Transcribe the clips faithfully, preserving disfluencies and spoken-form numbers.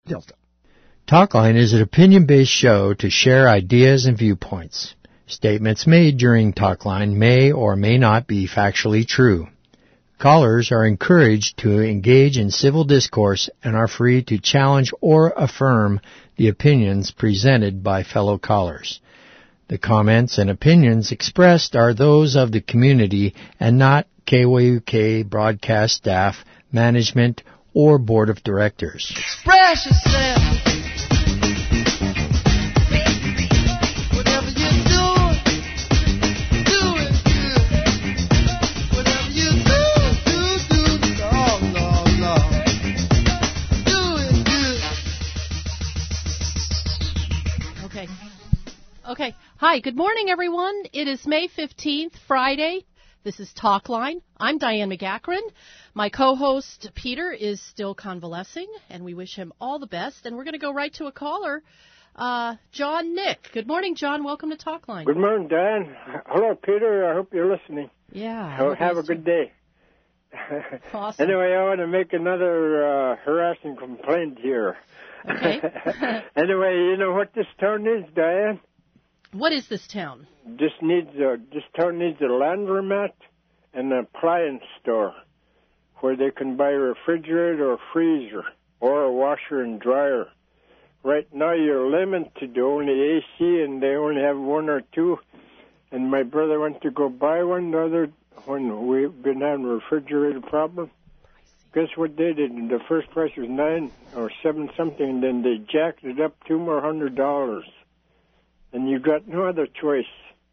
Delta. Talkline is an opinion-based show to share ideas and viewpoints. Statements made during Talkline may or may not be factually true. Callers are encouraged to engage in civil discourse and are free to challenge or affirm the opinions presented by fellow callers. The comments and opinions expressed are those of the community and not K W U K broadcast staff, management, or board of directors. Express yourself. Whatever you do, do it good. Whatever you do, do, do, Lord, Lord, Lord. Do it good. Okay. Okay. Hi, good morning, everyone. It is May fifteenth, Friday. This is Talkline. I'm Diane McGackran. My co-host, Peter, is still convalescing, and we wish him all the best. And we're going to go right to a caller, uh, John Nick. Good morning, John. Welcome to Talkline. Good morning, Diane. Hello, Peter. I hope you're listening. Yeah. So have a good day. Awesome. Anyway, I want to make another uh, harassing complaint here. Okay. Anyway, you know what this town is, Diane? What is this town? This needs a, this town needs a laundromat and an appliance store where they can buy a refrigerator or freezer or a washer and dryer. Right now you're limited to only A C and they only have one or two. And my brother went to go buy one the other when we've been having a refrigerator problem. Guess what they did? The first price was nine or seven something, and then they jacked it up two more hundred dollars. And you got no other choice.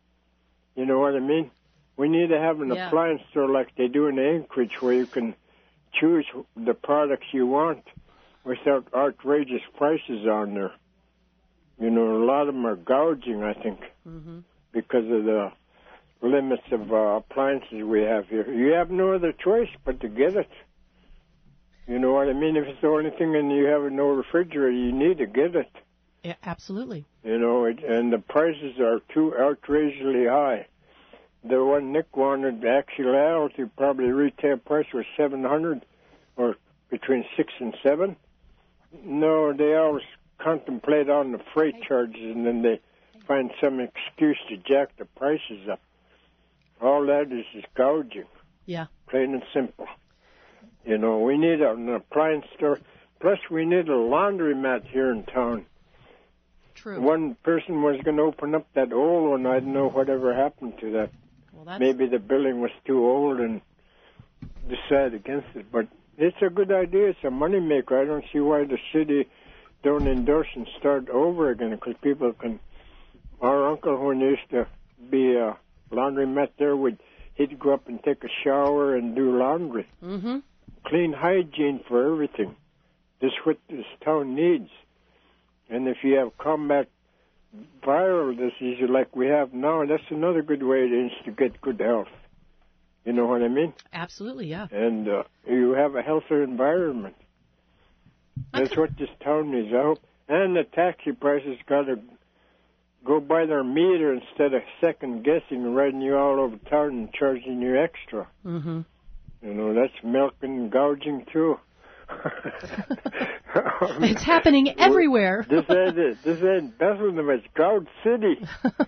You know what I mean? We need to have an Yeah. appliance store like they do in Anchorage where you can choose the products you want without outrageous prices on there. You know, a lot of them are gouging, I think, Mm-hmm. because of the limits of uh, appliances we have here. You have no other choice but to get it. You know what I mean? If it's the only thing and you have no refrigerator, you need to get it. Yeah, absolutely. You know, it, and the prices are too outrageously high. The one Nick wanted, the actuality, probably retail price was seven hundred, or between six and seven. No, they always contemplate on the freight charges, and then they find some excuse to jack the prices up. All that is is gouging, Yeah. plain and simple. You know, we need an appliance store. Plus, we need a laundromat here in town. True. One person was going to open up that old one. I don't know whatever happened to that. Well, that's... Maybe the building was too old and decided against it. But it's a good idea. It's a moneymaker. I don't see why the city don't endorse and start over again, because people can... Our uncle, when there used to be a laundromat there, would he'd go up and take a shower and do laundry. Mm-hmm. Clean hygiene for everything. This is what this town needs. And if you have combat viral disease like we have now, that's another good way it is to get good health. You know what I mean? Absolutely, yeah. And uh, you have a healthier environment. That's what this town needs, I hope. And the taxi prices got to go by their meter instead of second-guessing and riding you all over town and charging you extra. Mm-hmm. You know, that's milking and gouging, too. It's happening everywhere. This ain't it. This ain't Bethlehem. It's Gouge City.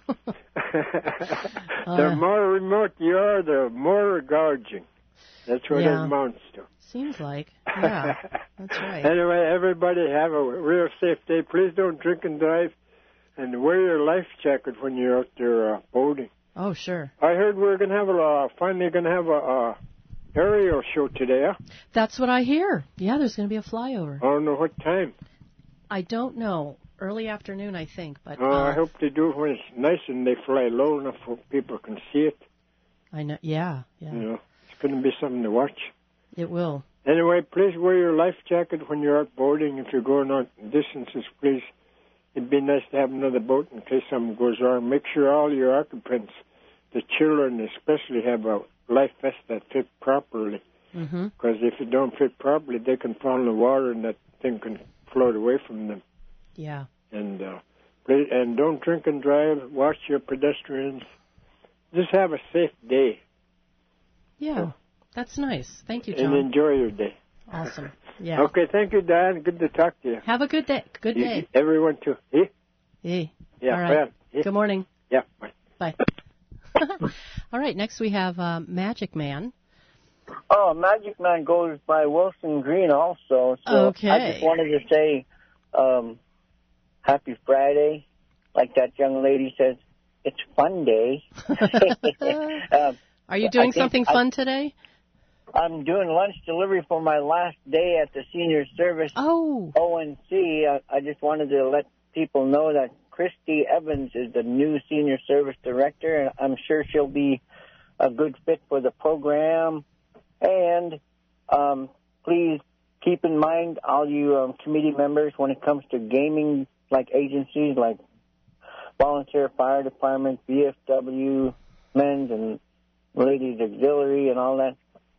The more remote you are, the more gouging. That's what Yeah. it amounts to. Seems like. Yeah, that's right. Anyway, everybody have a real safe day. Please don't drink and drive, and wear your life jacket when you're out there uh, boating. Oh, sure. I heard we're going to have a uh, finally going to have a uh, aerial show today. Huh? That's what I hear. Yeah, there's going to be a flyover. I don't know what time. I don't know. Early afternoon, I think. But Oh, uh, I hope they do it when it's nice and they fly low enough so people can see it. I know. Yeah, yeah. You know, it's going to be something to watch. It will. Anyway, please wear your life jacket when you're out boating. If you're going out distances, please. It'd be nice to have another boat in case something goes wrong. Make sure all your occupants, the children especially, have a life vest that fit properly. Because Mm-hmm. if it don't fit properly, they can fall in the water and that thing can float away from them. Yeah. And uh, please, and don't drink and drive. Watch your pedestrians. Just have a safe day. Yeah. That's nice. Thank you, And John. enjoy your day. Awesome. Yeah. Okay, thank you, Dan. Good to talk to you. Have a good day. Good You- day. Everyone too. Eh? Hey. Yeah, All right. well, eh? Good morning. Yeah. Bye. Bye. All right. Next we have uh, Magic Man. Oh, Magic Man goes by Wilson Green also. So Okay. I just wanted to say um, happy Friday. Like that young lady says, it's fun day. um, Are you doing I think something I- fun today? I'm doing lunch delivery for my last day at the senior service Oh. O N C. I, I just wanted to let people know that Christy Evans is the new senior service director, and I'm sure she'll be a good fit for the program. And um, please keep in mind, all you um, committee members, when it comes to gaming, like agencies like Volunteer Fire Department, V F W, Men's and Ladies Auxiliary, and all that.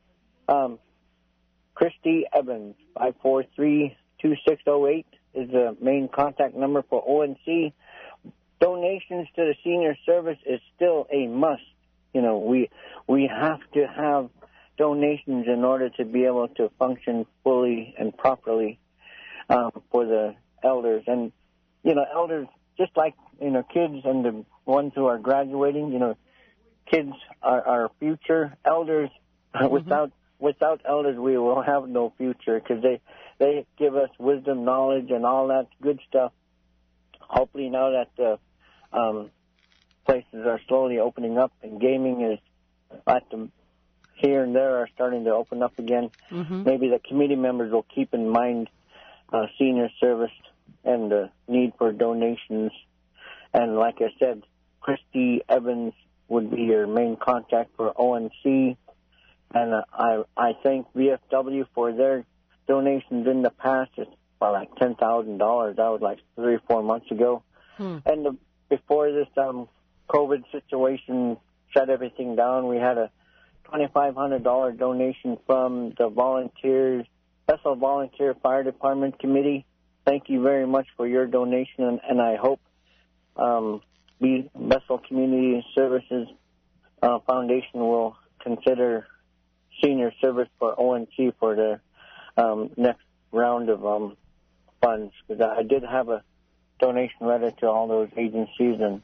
Um, Christy Evans, five four three, two six zero eight is the main contact number for O N C. Donations to the senior service is still a must. You know, we we have to have donations in order to be able to function fully and properly um, for the elders. And, you know, elders, just like, you know, kids and the ones who are graduating, you know, kids are our future. Elders, Mm-hmm. without without elders, we will have no future because they, they give us wisdom, knowledge, and all that good stuff. Hopefully now that the um, places are slowly opening up and gaming is at the here and there are starting to open up again, Mm-hmm. maybe the committee members will keep in mind uh, senior service and the need for donations. And like I said, Christy Evans would be your main contact for O N C. And uh, I I thank V F W for their donations in the past. It's about like ten thousand dollars. That was like three or four months ago. Hmm. And the, before this um, COVID situation shut everything down, we had a twenty-five hundred dollars donation from the volunteers, Bethel Volunteer Fire Department Committee. Thank you very much for your donation, and, and I hope um, the Bethel Community Services uh, Foundation will consider senior service for O N C for the um, next round of um, funds. Because I did have a donation letter to all those agencies, and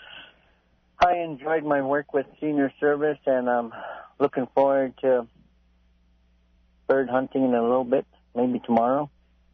I enjoyed my work with senior service, and I'm looking forward to bird hunting in a little bit, maybe tomorrow.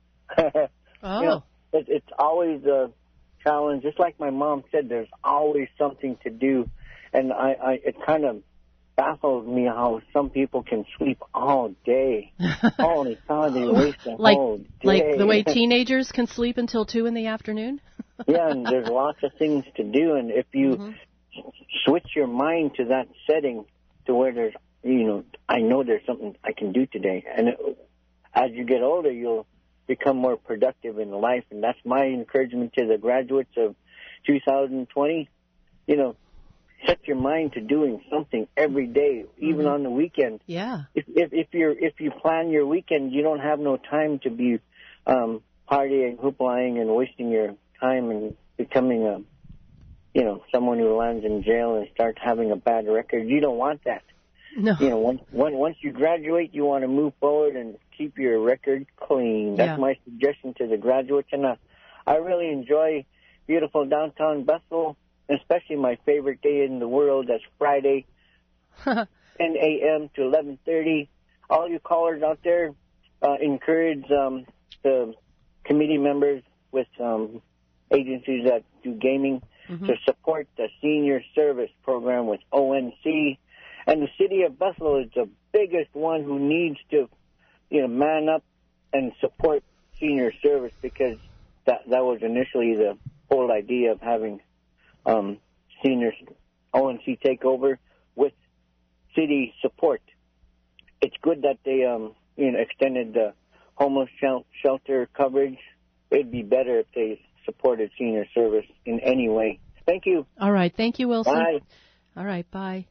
Oh. You know, it, it's always a challenge. Just like my mom said, there's always something to do, and I, I it kind of baffles me how some people can sleep all day. Holy cow, they waste the like whole day. like the way teenagers can sleep until two in the afternoon. Yeah, and there's lots of things to do, and if you Mhm. switch your mind to that setting to where there's, you know, I know there's something I can do today, and it, as you get older, you'll become more productive in life, and that's my encouragement to the graduates of two thousand twenty. You know, set your mind to doing something every day, even Mhm. on the weekend. Yeah. If if if you're if you plan your weekend, you don't have no time to be um, partying, hooplying, and wasting your time and becoming a, you know, someone who lands in jail and starts having a bad record. You don't want that. No. You know, once once once you graduate, you want to move forward and keep your record clean. That's Yeah. my suggestion to the graduates. And uh, I really enjoy beautiful downtown Bethel, especially my favorite day in the world. That's Friday, ten a.m. to eleven thirty. All you callers out there, uh, encourage um, the committee members with um, agencies that do gaming Mhm. to support the senior service program with O N C. And the city of Bethel is the biggest one who needs to, you know, man up and support senior service, because that that was initially the whole idea of having um, senior O N C take over with city support. It's good that they um, you know, extended the homeless shel- shelter coverage. It'd be better if they supported senior service in any way. Thank you. All right. Thank you, Wilson. Bye. All right. Bye.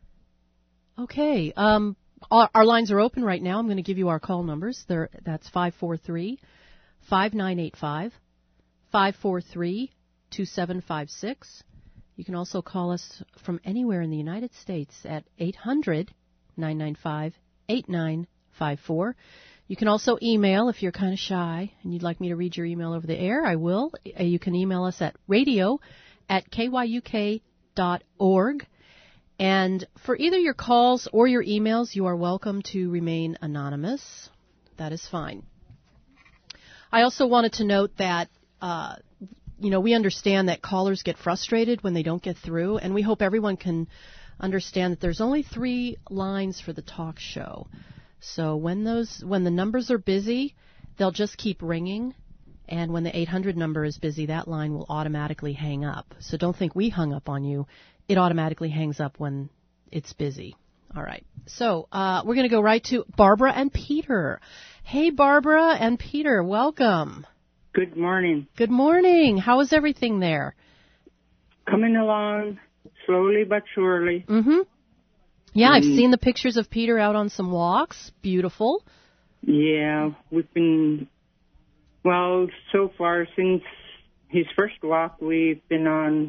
Okay. Um, our, our lines are open right now. I'm going to give you our call numbers. They're, that's five four three, five nine eight five, five four three, two seven five six. You can also call us from anywhere in the United States at eight hundred, nine nine five, eight nine five four. You can also email if you're kind of shy and you'd like me to read your email over the air. I will. Uh, You can email us at radio at k y u k dot org. And for either your calls or your emails, you are welcome to remain anonymous. That is fine. I also wanted to note that, uh, you know, we understand that callers get frustrated when they don't get through, and we hope everyone can understand that there's only three lines for the talk show. So when those when the numbers are busy, they'll just keep ringing, and when the eight hundred number is busy, that line will automatically hang up. So don't think we hung up on you. It automatically hangs up when it's busy. All right. So uh, we're going to go right to Barbara and Peter. Hey, Barbara and Peter, welcome. Good morning. Good morning. How is everything there? Coming along slowly but surely. Mm-hmm. Yeah, I've Mm. seen the pictures of Peter out on some walks. Beautiful. Yeah, we've been, well, so far since his first walk, we've been on,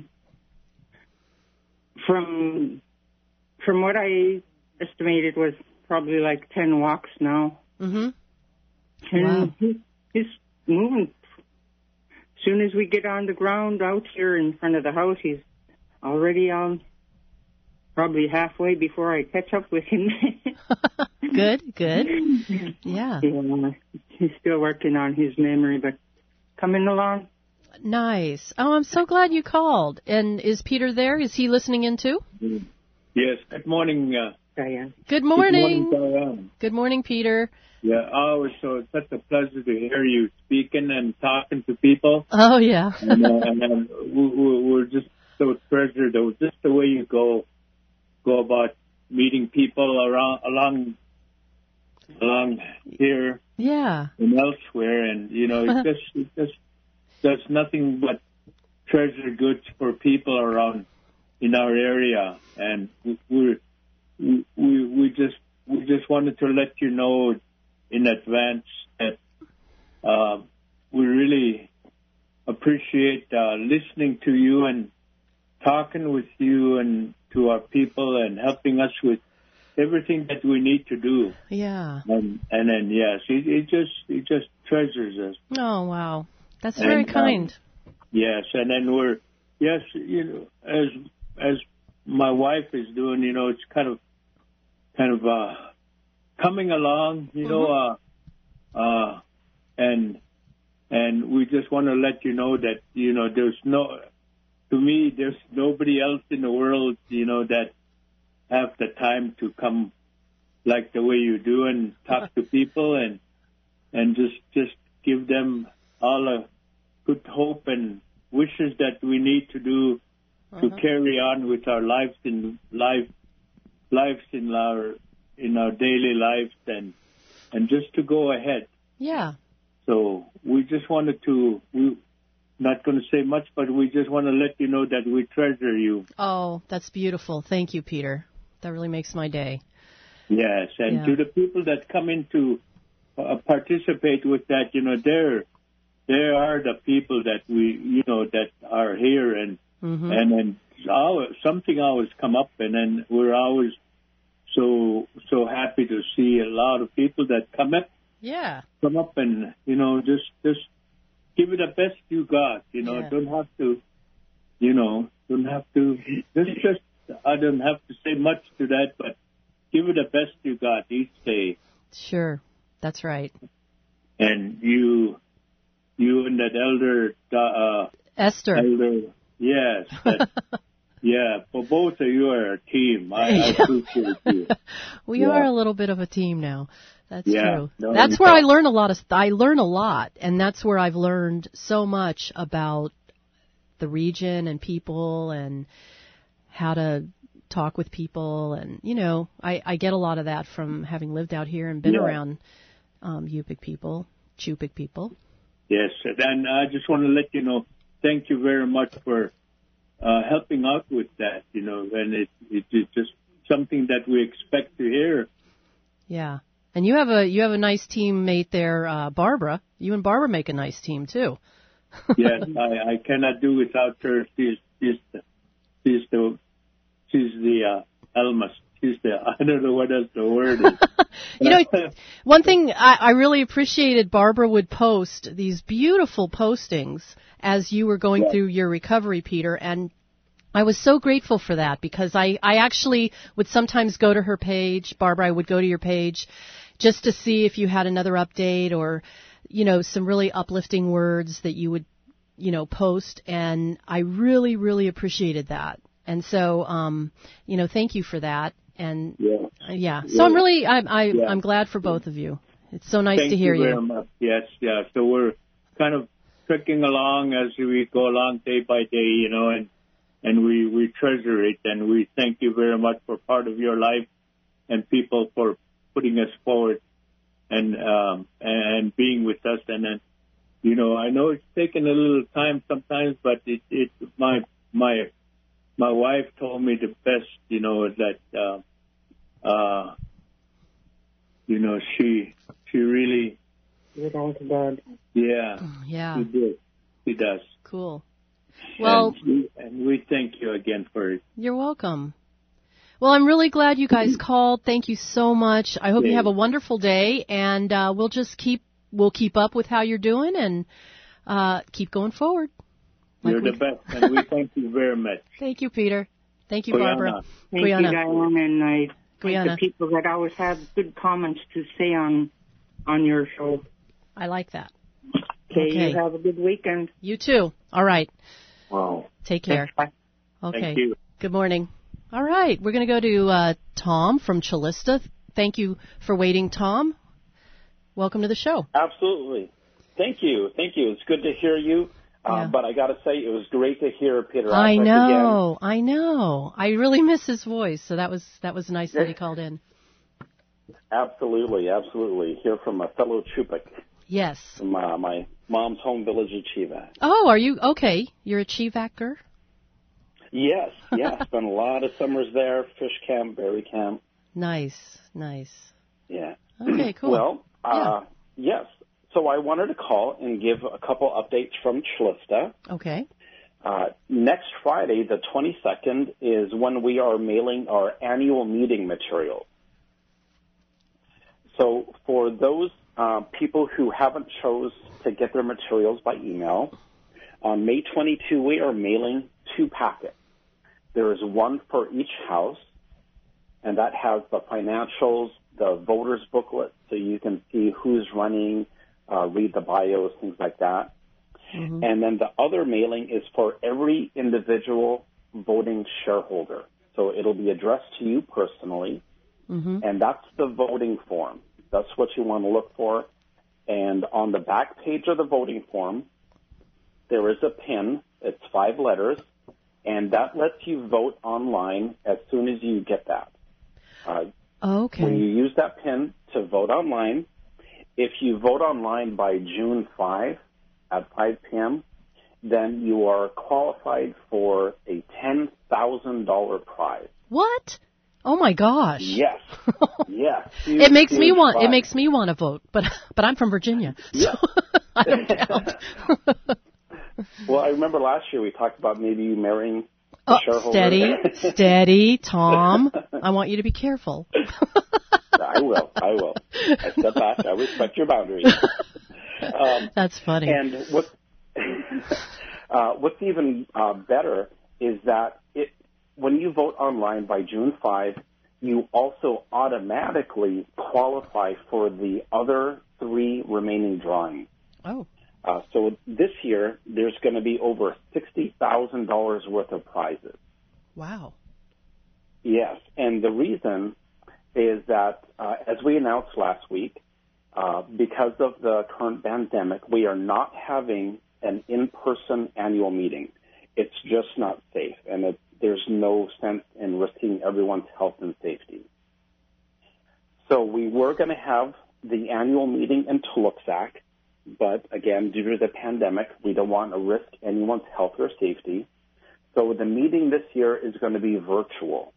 from, from what I estimated was probably like ten walks now. Mm-hmm. And Wow. he, he's moving. As soon as we get on the ground out here in front of the house, he's already on probably halfway before I catch up with him. Good, good. Yeah. Yeah, he's still working on his memory, but coming along. Nice. Oh, I'm so glad you called. And is Peter there? Is he listening in too? Yes. Good morning. Uh, Diane. Good morning. Good morning, Diane. Good morning, Peter. Yeah. Oh, it's so it's such a pleasure to hear you speaking and talking to people. Oh, yeah. and uh, and uh, we, we, we're just so treasured. It was just the way you go go about meeting people around along along here Yeah. and elsewhere, and you know, it's just it just does nothing but treasure goods for people around in our area, and we we're, we we we just we just wanted to let you know in advance that uh, we really appreciate uh, listening to you and talking with you and to our people and helping us with everything that we need to do. Yeah. And and then yes, it, it just it just treasures us. Oh, wow. That's very And, um, kind. Yes, and then we're yes, you know, as as my wife is doing, you know, it's kind of kind of uh, coming along, you know, uh, uh, and and we just want to let you know that you know there's no, to me, there's nobody else in the world, you know, that have the time to come like the way you do and talk to people and and just just give them all the good hope and wishes that we need to do to Uh-huh. carry on with our lives in life lives in our in our daily lives and and just to go ahead. Yeah. So we just wanted to we not going to say much, but we just want to let you know that we treasure you. Oh, that's beautiful. Thank you, Peter. That really makes my day. Yes, and Yeah. to the people that come in to uh, participate with that, you know, they're they are the people that we, you know, that are here, and Mm-hmm. and then always, something always come up, and then we're always so so happy to see a lot of people that come up Yeah. come up and you know just just give it the best you got, you know, Yeah. don't have to, you know, don't have to just just I don't have to say much to that, but give it the best you got each day. Sure. That's right. And you, you and that elder, uh, Esther. elder, yes, that, yeah, for both of you are a team. I, I appreciate you. We Yeah. are a little bit of a team now. That's Yeah. true. No, that's you where I don't. learn a lot of. I learn a lot, and that's where I've learned so much about the region and people and how to talk with people, and you know, I, I get a lot of that from having lived out here and been Yeah. around um, Yupik people, Chupik people. Yes, and I just want to let you know, thank you very much for uh, helping out with that, you know, and it, it, it's just something that we expect to hear. Yeah, and you have a you have a nice teammate there, uh, Barbara. You and Barbara make a nice team too. Yes, I, I cannot do without her. She's, she's, the, she's the, she's the uh, Alma She said, I don't know what else the word is. You know, one thing I, I really appreciated, Barbara would post these beautiful postings as you were going Yeah. through your recovery, Peter, and I was so grateful for that because I, I actually would sometimes go to her page. Barbara, I would go to your page just to see if you had another update or, you know, some really uplifting words that you would, you know, post, and I really, really appreciated that. And so, um, you know, thank you for that. And Yeah. uh, yeah, so Yeah. I'm really, I'm, I, Yeah. I'm glad for both of you. It's so nice Thank to hear you you. very much. Yes, yeah. So we're kind of tricking along as we go along day by day, you know, and and we, we treasure it, and we thank you very much for part of your life and people for putting us forward and um, and being with us. And then, you know, I know it's taken a little time sometimes, but it it my my my wife told me the best, you know, that uh, uh, you know she she really Give it all to God. yeah Yeah, she did she does. cool. Well, and, we, and we thank you again for it. you're welcome. Well, I'm really glad you guys called. Thank you so much. I hope you Yeah. have a wonderful day, and uh, we'll just keep we'll keep up with how you're doing and uh, keep going forward. Like You're we- the best, and we thank you very much. Thank you, Peter. Thank you, Guyana. Barbara. Thank Guyana. you, Diane, and I thank Guyana. the people that always have good comments to say on on your show. I like that. Okay, Okay. you have a good weekend. You too. All right. Wow. Take care. Bye. Okay. Thank you. Good morning. All right. We're going to go to uh, Tom from Chalista. Thank you for waiting, Tom. Welcome to the show. Absolutely. Thank you. Thank you. It's good to hear you. Uh, Yeah. But I got to say, it was great to hear Peter I Affleck know. I know. I really miss his voice. So that was that was nice that he called in. again. Absolutely, absolutely. Hear from a fellow Chupik Yes. from uh, my mom's home village of Chiva. Oh, are you okay? You're a Chivacker? Yes, yes. Spent a lot of summers there. Fish camp, berry camp. Nice. Nice. Yeah. Okay, cool. Well, uh, yes. So I wanted to call and give a couple updates from Chalista. Okay. Uh, next Friday, the twenty-second, is when we are mailing our annual meeting material. So for those uh, people who haven't chose to get their materials by email, on May twenty-second, we are mailing two packets. There is one for each house, and that has the financials, the voters booklet, so you can see who's running, uh, read the bios, things like that. Mm-hmm. And then the other mailing is for every individual voting shareholder. So it'll be addressed to you personally, Mm-hmm. and that's the voting form. That's what you want to look for. And on the back page of the voting form, there is a pin. It's five letters, and that lets you vote online as soon as you get that. Uh, Okay. When you use that pin to vote online, if you vote online by June fifth at five p.m., then you are qualified for a ten thousand dollars prize. What? Oh my gosh. Yes. Yes. It makes me Huge want it prize. makes me want to vote, but but I'm from Virginia. So Yeah. I don't count. Well, I remember last year we talked about maybe you marrying a Oh, shareholder. steady, steady, Tom. I want you to be careful. I will. I will. I step back. I respect your boundaries. Um, That's funny. And what, uh, what's even uh, better is that it, when you vote online by June fifth, you also automatically qualify for the other three remaining drawings. Oh. Uh, so this year, there's going to be over sixty thousand dollars worth of prizes. Wow. Yes, and the reason is that, uh, as we announced last week, uh, because of the current pandemic, we are not having an in-person annual meeting. It's just not safe, and it, there's no sense in risking everyone's health and safety. So we were going to have the annual meeting in Tuluksak, but again, due to the pandemic, we don't want to risk anyone's health or safety. So the meeting this year is going to be virtual.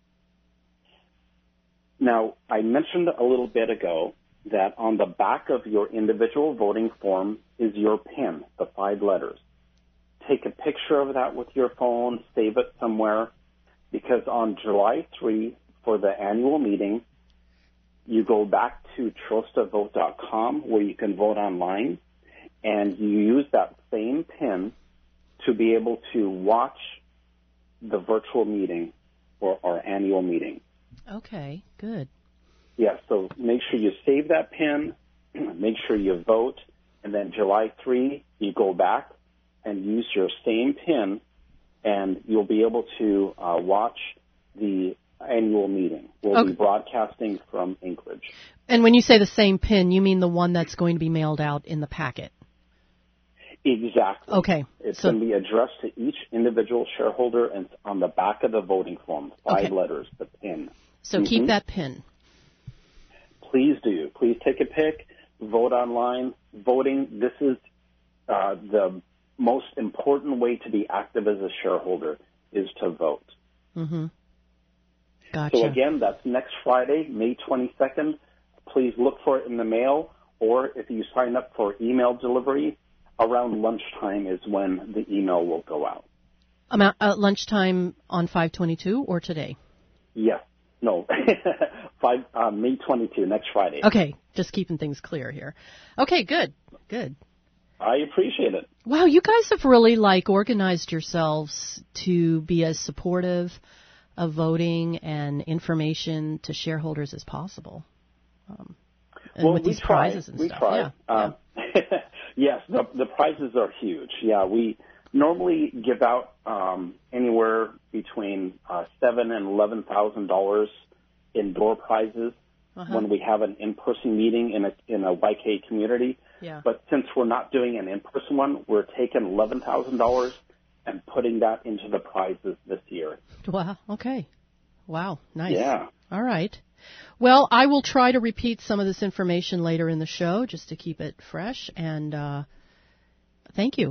Now, I mentioned a little bit ago that on the back of your individual voting form is your PIN, the five letters. Take a picture of that with your phone, save it somewhere, because on July third, for the annual meeting, you go back to trosta vote dot com where you can vote online, and you use that same PIN to be able to watch the virtual meeting or our annual meeting. Okay, good. Yeah, so make sure you save that PIN, make sure you vote, and then July third, you go back and use your same PIN, and you'll be able to uh, watch the annual meeting. We'll Okay. be broadcasting from Anchorage. And when you say the same PIN, you mean the one that's going to be mailed out in the packet? Exactly. Okay. It's So- going to be addressed to each individual shareholder, and it's on the back of the voting form, five Okay. letters, the PIN. So keep Mhm. that PIN. Please do. Please take a pic, vote online. Voting, this is uh, the most important way to be active as a shareholder, is to vote. Mm-hmm. Gotcha. So again, that's next Friday, May twenty-second. Please look for it in the mail, or if you sign up for email delivery, around lunchtime is when the email will go out. Amount, uh, lunchtime on five twenty-two or today? Yes. No. Five, uh, May twenty-second, next Friday. Okay, just keeping things clear here. Okay, good, good. I appreciate it. Wow, you guys have really like organized yourselves to be as supportive of voting and information to shareholders as possible. Um, and well, with we these try. prizes and we stuff. try. Yeah, Um, yes, the, the prizes are huge. Yeah, we normally give out um, anywhere between uh, seven and eleven thousand dollars in door prizes uh-huh. when we have an in-person meeting in a in a Y K community. Yeah. But since we're not doing an in-person one, we're taking eleven thousand dollars and putting that into the prizes this year. Wow. Okay. Wow. Nice. Yeah. All right. Well, I will try to repeat some of this information later in the show just to keep it fresh. And uh, thank you.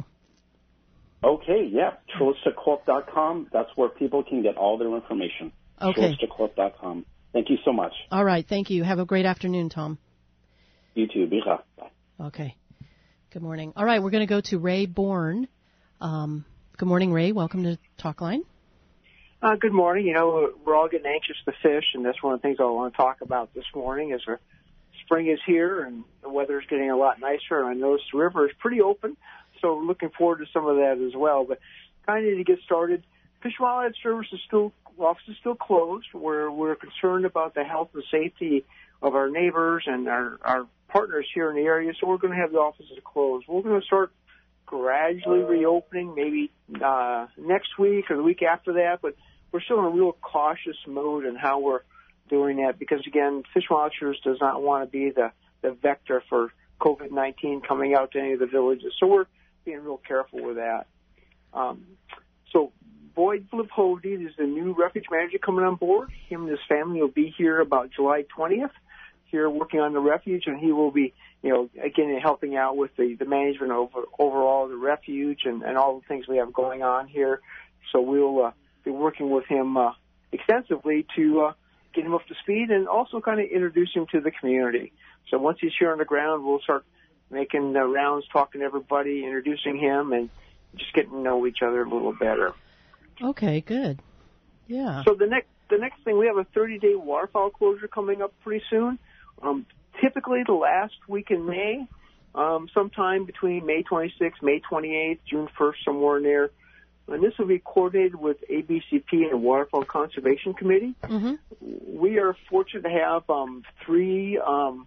Okay, yeah. Trosta Corp dot com. That's where people can get all their information. Okay. Trosta Corp dot com. Thank you so much. All right. Thank you. Have a great afternoon, Tom. You too. Bye. Okay. Good morning. All right. We're going to go to Ray Bourne. Um, good morning, Ray. Welcome to Talkline. Uh, good morning. You know, we're all getting anxious to fish, and that's one of the things I want to talk about this morning is our spring is here and the weather is getting a lot nicer. And I noticed the river is pretty open, so we're looking forward to some of that as well. But kind of to get started, Fish and Wildlife Service is still, office is still closed. We're, we're concerned about the health and safety of our neighbors and our, our partners here in the area, so we're going to have the offices closed. We're going to start gradually reopening, maybe uh, next week or the week after that, but we're still in a real cautious mode in how we're doing that because, again, Fish and Wildlife Service does not want to be the, the vector for COVID nineteen coming out to any of the villages, so we're being real careful with that. Um, so Boyd Fliphovde is the new refuge manager coming on board. Him and his family will be here about July twentieth, here working on the refuge, and he will be, you know, again, helping out with the, the management over overall of the refuge and, and all the things we have going on here. So we'll uh, be working with him uh, extensively to uh, get him up to speed and also kind of introduce him to the community. So once he's here on the ground, we'll start making the rounds, talking to everybody, introducing him, and just getting to know each other a little better. Okay, good. Yeah. So the next the next thing, we have a thirty-day waterfowl closure coming up pretty soon. Um, typically the last week in May, um, sometime between May twenty-sixth, May twenty-eighth, June first, somewhere in there. And this will be coordinated with A B C P and the Waterfowl Conservation Committee. Mm-hmm. We are fortunate to have um, three um,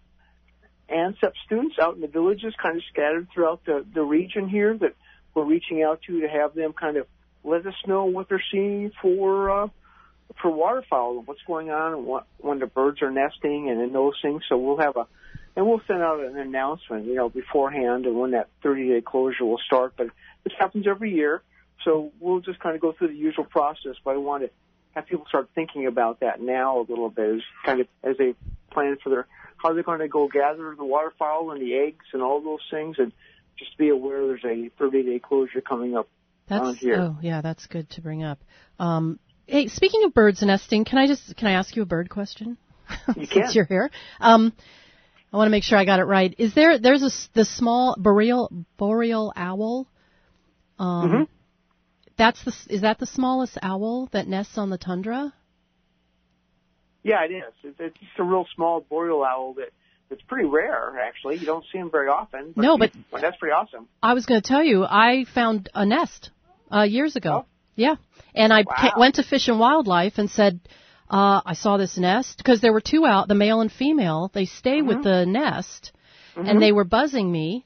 ANSEP students out in the villages, kind of scattered throughout the, the region here, that we're reaching out to to have them kind of let us know what they're seeing for uh, for waterfowl and what's going on and what, when the birds are nesting and in those things. So we'll have a, and we'll send out an announcement, you know, beforehand and when that thirty-day closure will start. But this happens every year, so we'll just kind of go through the usual process. But I want to have people start thinking about that now a little bit, as kind of as they plan for their how they're going to go gather the waterfowl and the eggs and all those things, and just be aware there's a thirty-day closure coming up. That's, here. oh, yeah, that's good to bring up. Um, hey, speaking of birds nesting, can I just can I ask you a bird question? You Since can. you're here, um, I want to make sure I got it right. Is there there's a the small boreal boreal owl? Um, mm-hmm. That's the is that the smallest owl that nests on the tundra? Yeah, it is. It's, it's just a real small boreal owl that it's pretty rare, actually. You don't see them very often. But No, but well, that's pretty awesome. I was going to tell you, I found a nest uh, years ago. Oh. Yeah, and I Wow. ca- went to Fish and Wildlife and said, uh, I saw this nest, because there were two out, the male and female. They stay Mm-hmm. with the nest, Mhm. and they were buzzing me.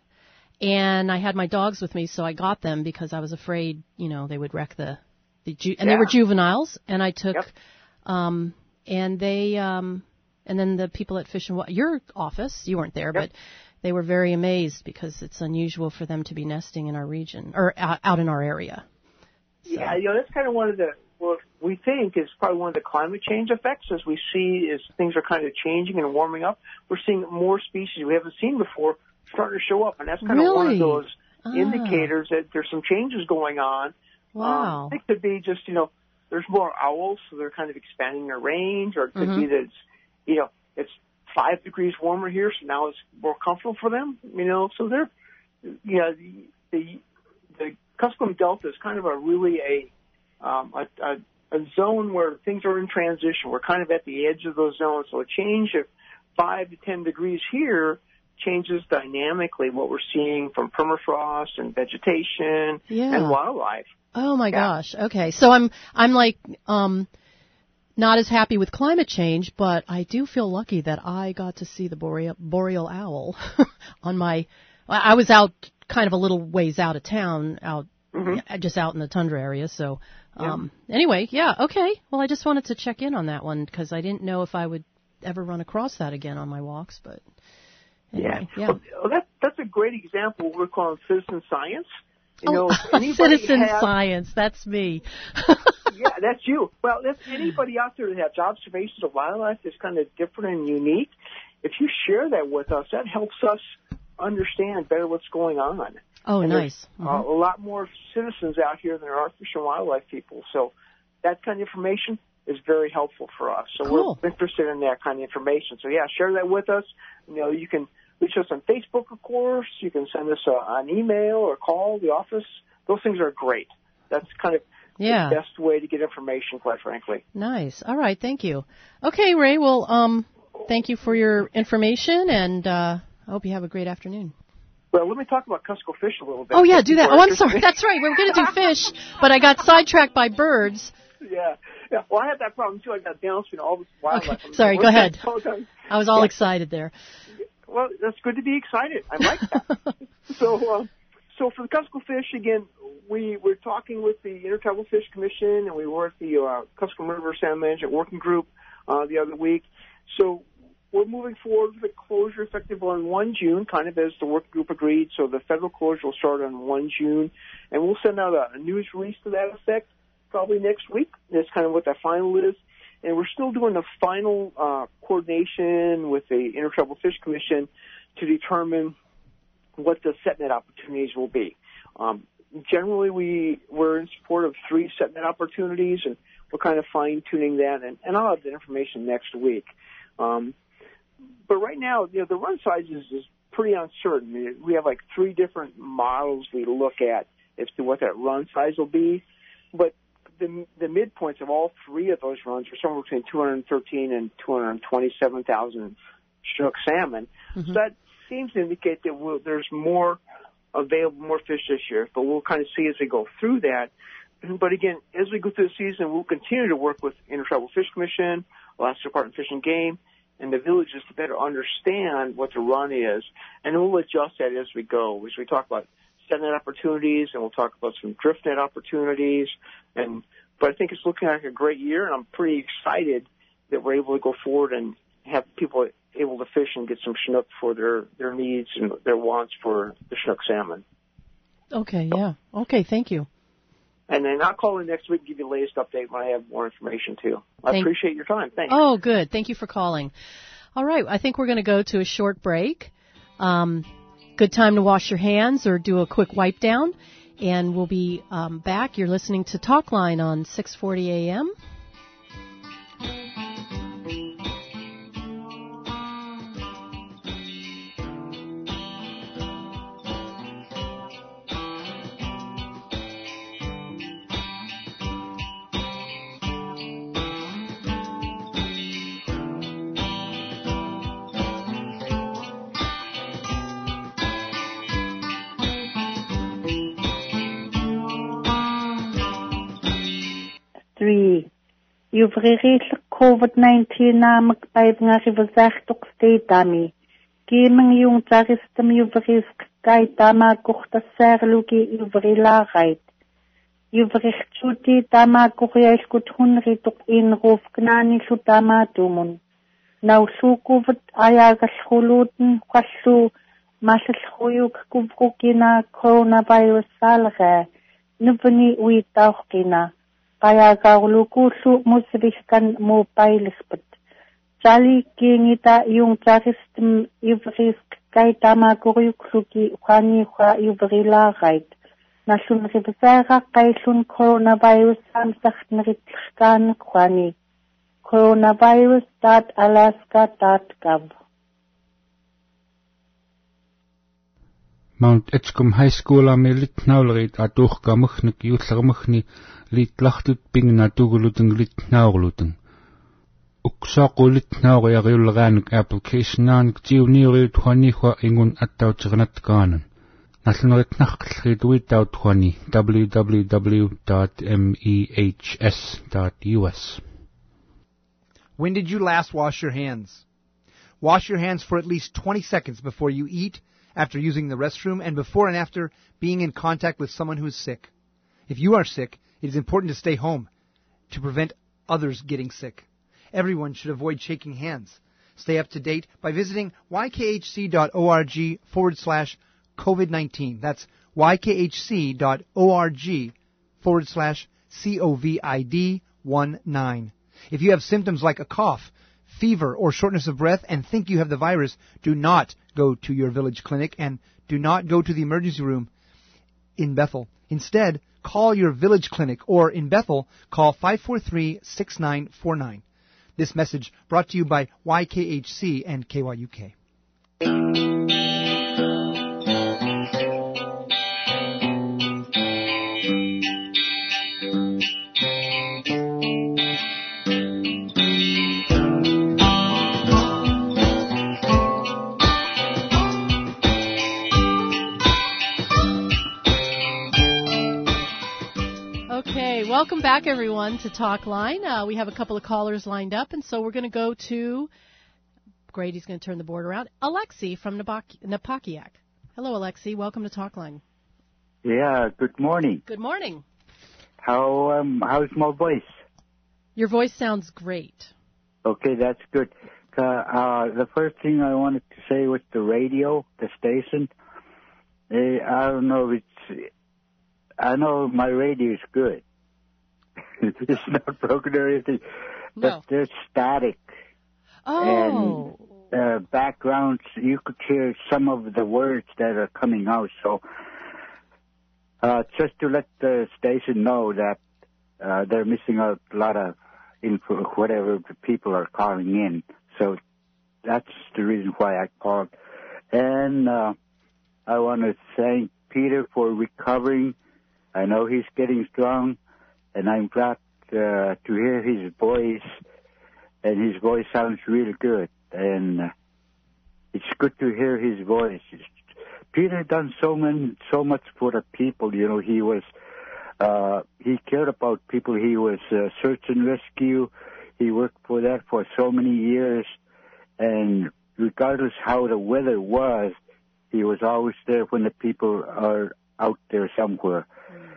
And I had my dogs with me, so I got them because I was afraid, you know, they would wreck the, the ju- and they Yeah. were juveniles. And I took, Yep. um, and they, um, and then the people at Fish and Wi- your office, you weren't there, Yep. but they were very amazed because it's unusual for them to be nesting in our region or out, out in our area. So. Yeah, you know, that's kind of one of the, what we think is probably one of the climate change effects as we see as things are kind of changing and warming up. We're seeing more species we haven't seen before starting to show up, and that's kind of one of Really? those Ah. indicators that there's some changes going on. Wow. Um, it could be just, you know, there's more owls, so they're kind of expanding their range, or it could Mhm. be that it's, you know, it's five degrees warmer here, so now it's more comfortable for them, you know, so they're, you know, the, the, the Kuskokwim Delta is kind of a really a, um, a, a, a zone where things are in transition. We're kind of at the edge of those zones, so a change of five to ten degrees here changes dynamically what we're seeing from permafrost and vegetation Yeah. and wildlife. Oh my Yeah. gosh. Okay. So I'm I'm like um not as happy with climate change, but I do feel lucky that I got to see the boreal, boreal owl on my I was out kind of a little ways out of town, out Mhm. just out in the tundra area, so um anyway, yeah, okay. Well, I just wanted to check in on that one because I didn't know if I would ever run across that again on my walks, but anyway, yeah. Well, well, that, that's a great example of what we're calling citizen science. You Oh, know, if anybody citizen has- science, that's me. Yeah, that's you. Well, that's anybody out there that has observations of wildlife that's kind of different and unique. If you share that with us, that helps us understand better what's going on. Oh, And nice. there's, uh, a lot more citizens out here than there are fish and wildlife people. So that kind of information is very helpful for us. So Cool. we're interested in that kind of information. So yeah, share that with us. You know, you can reach us on Facebook, of course. You can send us a, an email or call the office. Those things are great. That's kind of Yeah. the best way to get information, quite frankly. Nice. All right. Thank you. Okay, Ray. Well, um, thank you for your information, and uh, I hope you have a great afternoon. Well, let me talk about Cusco fish a little bit. Oh yeah, do that. People Oh, are I'm sorry. interested. That's right. We were going to do fish, but I got sidetracked by birds. Yeah. Yeah. Well, I had that problem too. I got bounced between all this wildlife. Okay. Sorry. Go ahead. Okay. I was all Yeah. excited there. Well, that's good to be excited. I like that. so, uh, so for the Cusco fish, again, we were talking with the Intertribal Fish Commission, and we were at the uh, Cusco River Salmon Management Working Group uh, the other week. So we're moving forward with a closure effective on the first of June, kind of as the working group agreed. So the federal closure will start on the first of June, and we'll send out a, a news release to that effect probably next week. That's kind of what that final is. And we're still doing the final uh, coordination with the Intertribal Fish Commission to determine what the setnet opportunities will be. Um, generally, we, we're in support of three setnet opportunities, and we're kind of fine-tuning that, and, and I'll have the information next week. Um, but right now, you know, the run size is, is pretty uncertain. I mean, we have like three different models we look at as to what that run size will be, but the, the midpoints of all three of those runs are somewhere between two hundred thirteen and two hundred twenty-seven thousand Chinook salmon. Mhm. So that seems to indicate that we'll, there's more available, more fish this year, but we'll kind of see as we go through that. But again, as we go through the season, we'll continue to work with Intertribal Fish Commission, Alaska Department of Fish and Game, and the villages to better understand what the run is, and we'll adjust that as we go. As we talk about setnet opportunities, and we'll talk about some drift net opportunities, and but I think it's looking like a great year, and I'm pretty excited that we're able to go forward and have people able to fish and get some Chinook for their, their needs and their wants for the Chinook salmon. Okay. Yeah. Okay. Thank you. And then I'll call in next week and give you the latest update when I have more information, too. I Thank- appreciate your time. Thanks. Oh, good. Thank you for calling. All right. I think we're going to go to a short break. Um, good time to wash your hands or do a quick wipe down. And we'll be um, back. You're listening to Talkline on six forty A M. three. Uvririk COVID nineteen na magpaiv nga rivazachtok state dami. Kimang yung taristam uvris kay tama kuchta serlugi uvrilagait. Uvrik chuti tama kuchya iskutun rituk in ruf gnani su tama tumun. Now sukuvat ayagas huluten kwasu masas huyuk kubrukina coronavirus salga. Nubani uitauchkina. Kaya kaulukusu musriskan mobile-spot. Jali kingita yung charism ivrisk kay tama kuryuksuki kwani kwa ivrilagait. Nasun ribzara kay sun coronavirus samsak naritlkan kwani. coronavirus dot alaska dot gov. Mount Edgecombe High School am litnaulrit atuchkamachnik yullermachni litlachtut pingna tuguluteng litnaurluteng. Uksaqu litnauriariulleraanik applicationaanik tiuniuri tuaniwa ingun attautirnatkaanan. Nalluneritnarqallrit uitautuani w w w dot mehs dot u s. When did you last wash your hands? Wash your hands for at least twenty seconds before you eat, after using the restroom, and before and after being in contact with someone who is sick. If you are sick, it is important to stay home to prevent others getting sick. Everyone should avoid shaking hands. Stay up to date by visiting ykhc.org forward slash COVID-19. That's ykhc.org forward slash COVID nineteen. If you have symptoms like a cough, fever, or shortness of breath and think you have the virus, do not go to your village clinic and do not go to the emergency room in Bethel. Instead, call your village clinic, or in Bethel, call five four three, six nine four nine. This message brought to you by Y K H C and K Y U K. Welcome back, everyone, to Talk Line. Uh, we have a couple of callers lined up, and so we're going to go to, Grady's going to turn the board around, Alexi from Napakiak. Hello, Alexi. Welcome to Talk Line. Yeah, good morning. Good morning. How um how's my voice? Your voice sounds great. Okay, that's good. Uh, uh, the first thing I wanted to say was the radio, the station. Uh, I don't know if it's, I know my radio is good. It's not broken or anything, no. But there's static. Oh. And uh, backgrounds, you could hear some of the words that are coming out. So uh, just to let the station know that uh, they're missing out a lot of info, whatever the people are calling in. So that's the reason why I called. And uh, I want to thank Peter for recovering. I know he's getting strong, and I'm glad uh, to hear his voice, and his voice sounds really good, and uh, it's good to hear his voice. Peter done so many, so much for the people. You know, he was, uh, he cared about people. He was uh, search and rescue. He worked for that for so many years, and regardless how the weather was, he was always there when the people are out there somewhere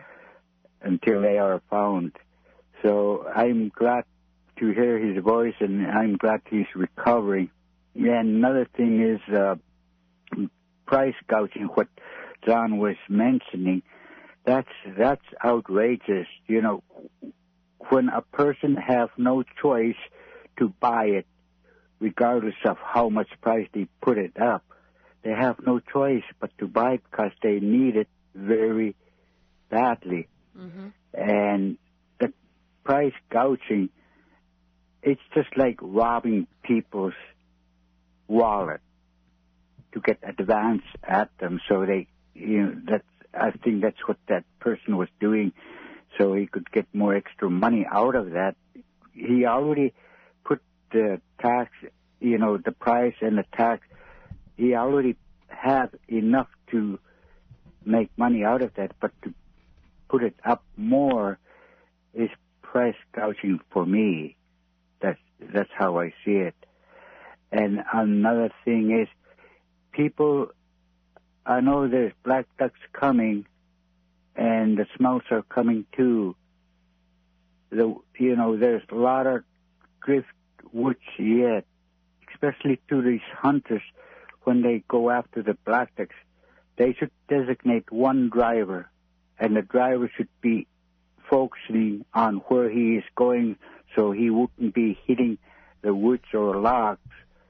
until they are found. So I'm glad to hear his voice, and I'm glad he's recovering. And another thing is uh, price gouging, what John was mentioning. That's that's outrageous. You know, when a person has no choice to buy it, regardless of how much price they put it up, they have no choice but to buy it because they need it very badly. Mm-hmm. And the price gouging, it's just like robbing people's wallet to get advance at them. So they, you know, that's, I think that's what that person was doing, so he could get more extra money out of that. He already put the tax, you know, the price and the tax, he already had enough to make money out of that, but to put it up more is price gouging for me. That's that's how I see it. And another thing is, people, I know there's black ducks coming, and the smelts are coming too. The you know there's a lot of driftwoods yet, especially to these hunters when they go after the black ducks. They should designate one driver, and the driver should be focusing on where he is going, so he wouldn't be hitting the woods or logs.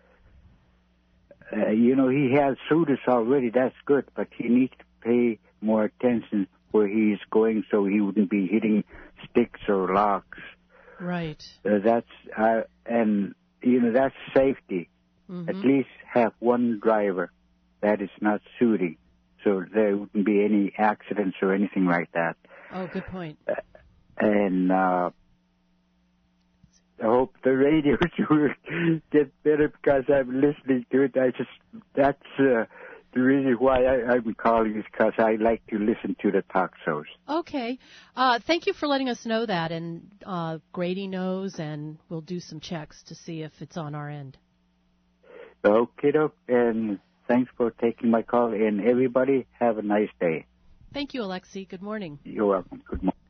Uh, you know, he has suitors already, that's good, but he needs to pay more attention where he is going so he wouldn't be hitting sticks or logs. Right. Uh, that's, uh, and, you know, that's safety. Mm-hmm. At least have one driver that is not shooting, so there wouldn't be any accidents or anything like that. Oh, good point. Uh, and uh, I hope the radio will get better because I'm listening to it. I just that's uh, the reason why I, I'm calling is because I like to listen to the talk shows. Okay. Uh, thank you for letting us know that, and uh, Grady knows, and we'll do some checks to see if it's on our end. Okay, doke, and thanks for taking my call, and everybody have a nice day. Thank you, Alexi. Good morning. You're welcome. Good morning.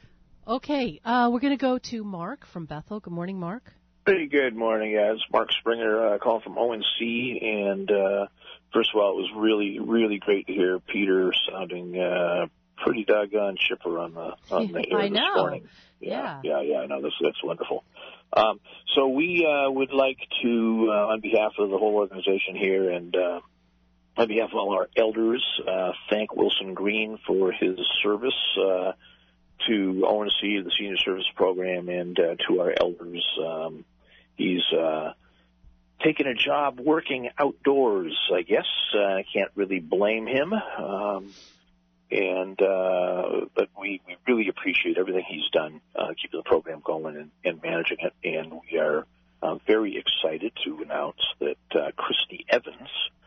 Okay, uh, we're going to go to Mark from Bethel. Good morning, Mark. Pretty good morning, guys. Mark Springer uh, calling from O N C, and uh, first of all, it was really, really great to hear Peter sounding uh, pretty doggone chipper on the on the air I this know. morning. Yeah, yeah, yeah. I know that's that's wonderful. Um, so we uh, would like to, uh, on behalf of the whole organization here, and uh, on behalf of all our elders, uh, thank Wilson Green for his service uh, to O N C, the Senior Service Program, and uh, to our elders. Um, he's uh, taken a job working outdoors, I guess. Uh, I can't really blame him. Um, and uh, but we, we really appreciate everything he's done, uh, keeping the program going and, and managing it. And we are uh, very excited to announce that uh, Christy Evans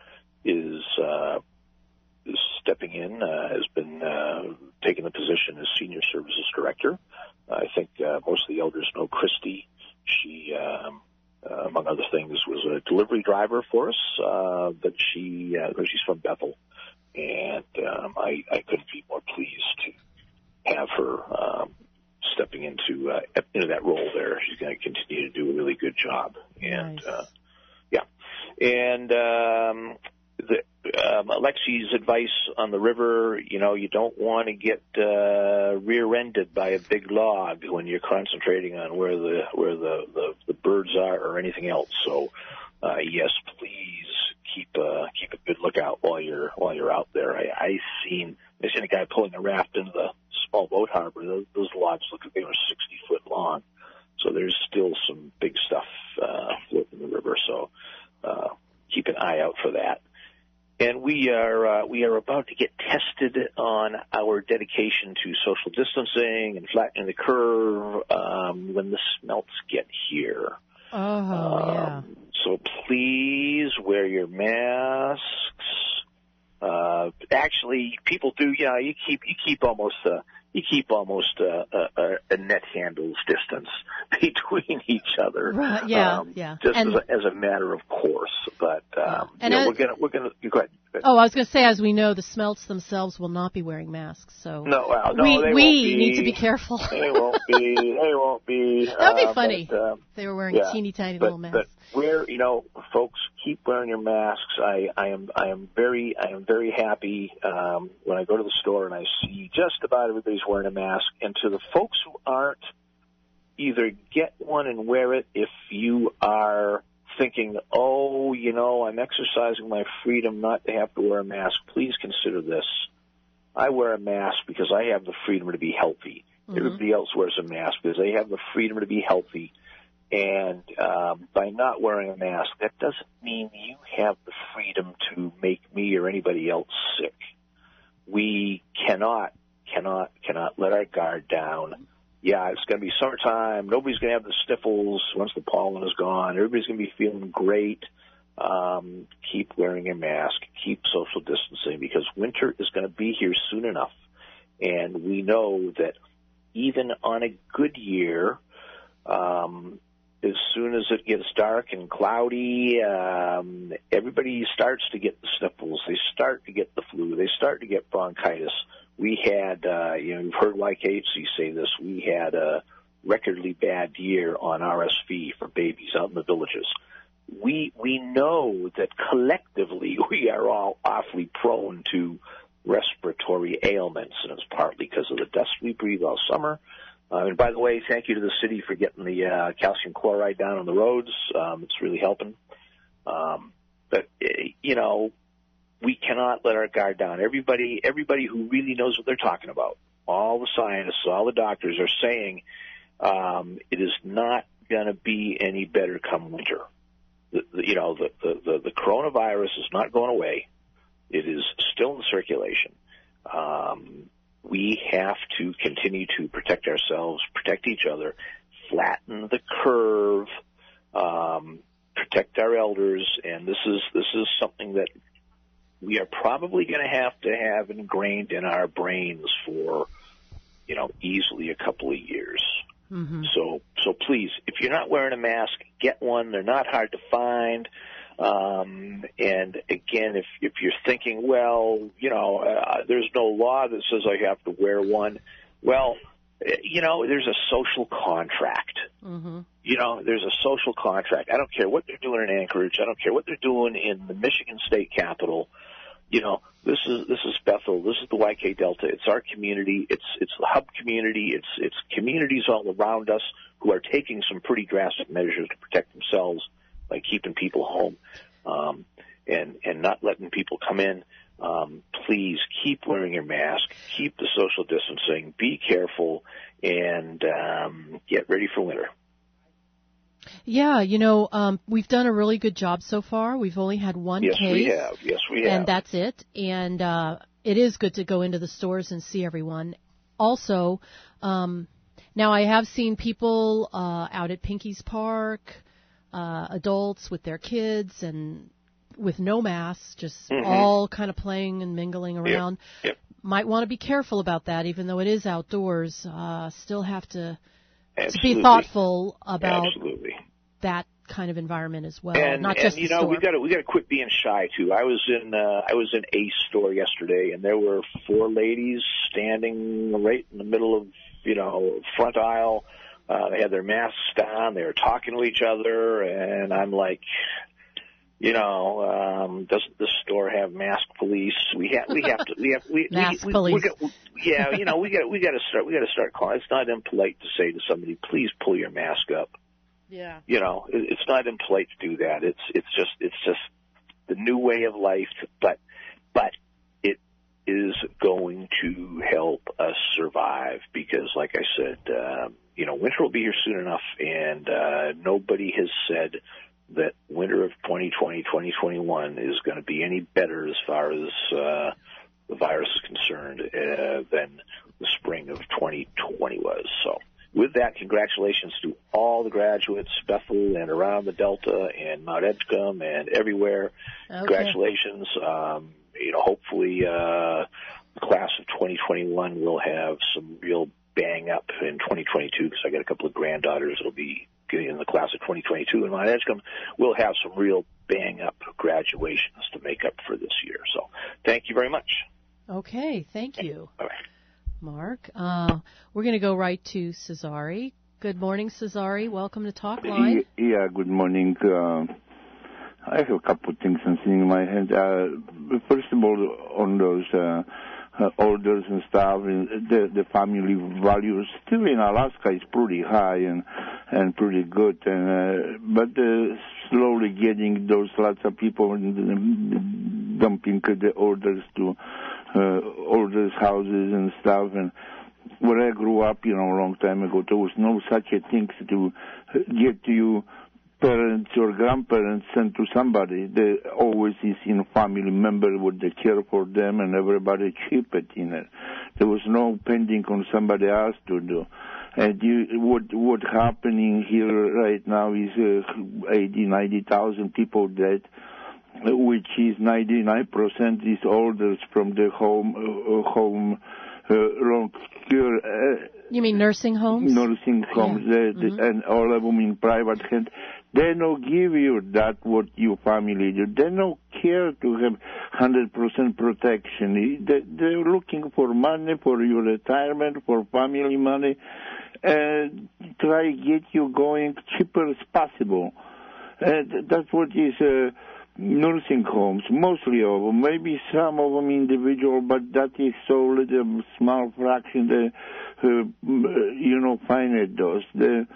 is uh, is stepping in, uh, has been uh, taking the position as Senior Services Director. I think uh, most of the elders know Christy. She, um, uh, among other things, was a delivery driver for us, uh, but she, uh, she's from Bethel. And um, I, I couldn't be more pleased to have her um, stepping into uh, into that role there. She's going to continue to do a really good job. And, nice. uh, yeah. And um, the, um, Alexi's advice on the river, you know, you don't want to get uh, rear-ended by a big log when you're concentrating on where the where the, the, the birds are or anything else. So, uh, yes, please keep uh, keep a good lookout while you're while you're out there. I, I seen I seen a guy pulling a raft into the small boat harbor. Those, those logs looked like they were sixty foot long. So there's still some big stuff uh, floating in the river. So uh, keep an eye out for that. And we are uh, we are about to get tested on our dedication to social distancing and flattening the curve um, when the smelts get here. Oh, um, yeah. So please wear your masks. Uh, actually, people do. Yeah, you, know, you keep you keep almost a you keep almost a, a, a net handles distance between each other. Right, yeah, um, yeah. Just and, as, a, as a matter of course, but um, and you know, as, we're gonna we're gonna go ahead. Oh, I was going to say, as we know, the smelts themselves will not be wearing masks, so no, well, no, we they we won't be. need to be careful. They won't be. They won't be. That'd be uh, funny. But, um, they were wearing yeah, teeny tiny but, little masks. But wear, you know, folks, keep wearing your masks. I, I am, I am very, I am very happy um, when I go to the store and I see just about everybody's wearing a mask. And to the folks who aren't, either get one and wear it if you are thinking, oh, you know, I'm exercising my freedom not to have to wear a mask. Please consider this. I wear a mask because I have the freedom to be healthy. Mm-hmm. Everybody else wears a mask because they have the freedom to be healthy. And um, by not wearing a mask, that doesn't mean you have the freedom to make me or anybody else sick. We cannot, cannot, cannot let our guard down. Yeah, it's going to be summertime. Nobody's going to have the sniffles once the pollen is gone. Everybody's going to be feeling great. Um, keep wearing your mask. Keep social distancing because winter is going to be here soon enough. And we know that even on a good year, um, as soon as it gets dark and cloudy, um, everybody starts to get the sniffles. They start to get the flu. They start to get bronchitis. We had, uh, you know, you've heard Y K H C say this. We had a recordly bad year on R S V for babies out in the villages. We we know that collectively we are all awfully prone to respiratory ailments, and it's partly because of the dust we breathe all summer. Uh, and by the way, thank you to the city for getting the uh, calcium chloride down on the roads. Um, it's really helping. Um, but, you know, we cannot let our guard down. Everybody, everybody who really knows what they're talking about, all the scientists, all the doctors are saying um, it is not going to be any better come winter. The, the, you know, the, the, the, the coronavirus is not going away. It is still in circulation. Um, we have to continue to protect ourselves, protect each other, flatten the curve, um, protect our elders, and this is this is something that we are probably going to have to have ingrained in our brains for, you know, easily a couple of years. Mm-hmm. So, so please, if you're not wearing a mask, get one. They're not hard to find. Um, and again, if, if you're thinking, well, you know, uh, there's no law that says I have to wear one. Well, you know, there's a social contract. Mm-hmm. You know, there's a social contract. I don't care what they're doing in Anchorage. I don't care what they're doing in the Michigan State Capitol. You know, this is this is Bethel. This is the Y K Delta. It's our community. It's it's the hub community. It's it's communities all around us who are taking some pretty drastic measures to protect themselves by keeping people home, um, and and not letting people come in. Um, please keep wearing your mask. Keep the social distancing. Be careful, and um, get ready for winter. Yeah, you know, um, we've done a really good job so far. We've only had one yes, case. Yes, we have. Yes, we have. And that's it. And uh, it is good to go into the stores and see everyone. Also, um, now I have seen people uh, out at Pinky's Park, uh, adults with their kids and with no masks, just mm-hmm. all kind of playing and mingling around. Yep. Yep. Might want to be careful about that, even though it is outdoors. Uh, still have to... Absolutely. to be thoughtful about Absolutely. that kind of environment as well, and, not and, just you the know, store. we got to we got to quit being shy too. I was in uh, I was in Ace store yesterday, and there were four ladies standing right in the middle of you know front aisle. Uh, they had their masks on. They were talking to each other, and I'm like, you know, um, doesn't this store have mask police? We have we have to we have we mask we, police. We, we, yeah, you know, we got we got to start we got to start calling. It's not impolite to say to somebody, please pull your mask up. Yeah. You know, it, it's not impolite to do that. It's it's just it's just the new way of life, but but it is going to help us survive because, like I said, uh, you know, winter will be here soon enough, and uh, nobody has said that winter of twenty twenty, twenty twenty-one is going to be any better as far as uh, the virus is concerned uh, than the spring of twenty twenty was. So with that, congratulations to all the graduates, Bethel and around the Delta and Mount Edgecombe and everywhere. Okay. Congratulations. Um, you know, hopefully uh, the class of twenty twenty-one will have some real bang up in twenty twenty-two because I got a couple of granddaughters that'll be getting in the class of twenty twenty-two in Mount Edgecombe. We'll have some real bang up graduations to make up for this year. So thank you very much. Okay, thank you, Bye-bye. Mark. Uh, we're going to go right to Cesare. Good morning, Cesare. Welcome to Talk Line. Yeah, good morning. Uh, I have a couple of things I'm seeing in my head. Uh, first of all, on those uh, uh, orders and stuff, and the, the family values still in Alaska is pretty high and and pretty good. And uh, but uh, slowly getting those lots of people dumping the orders to uh, orders houses and stuff. And where I grew up, you know, a long time ago, there was no such a thing to get you parents or grandparents sent to somebody. There always is in a family member would they care for them, and everybody chip it in it. There was no pending on somebody else to do. And you, what what happening here right now is uh, eighty, ninety thousand people dead, which is ninety-nine percent is orders from the home uh, home uh, long cure. Uh, You mean nursing homes? Nursing homes, Yeah. the, the, Mhm. and all of them in private hands. They don't give you that what your family do. They don't care to have one hundred percent protection. They, they're looking for money for your retirement, for family money, and try get you going cheaper as possible. And that's what is uh, nursing homes, mostly of them. Maybe some of them individual, but that is so little small fraction that, uh, you know, finite those. The,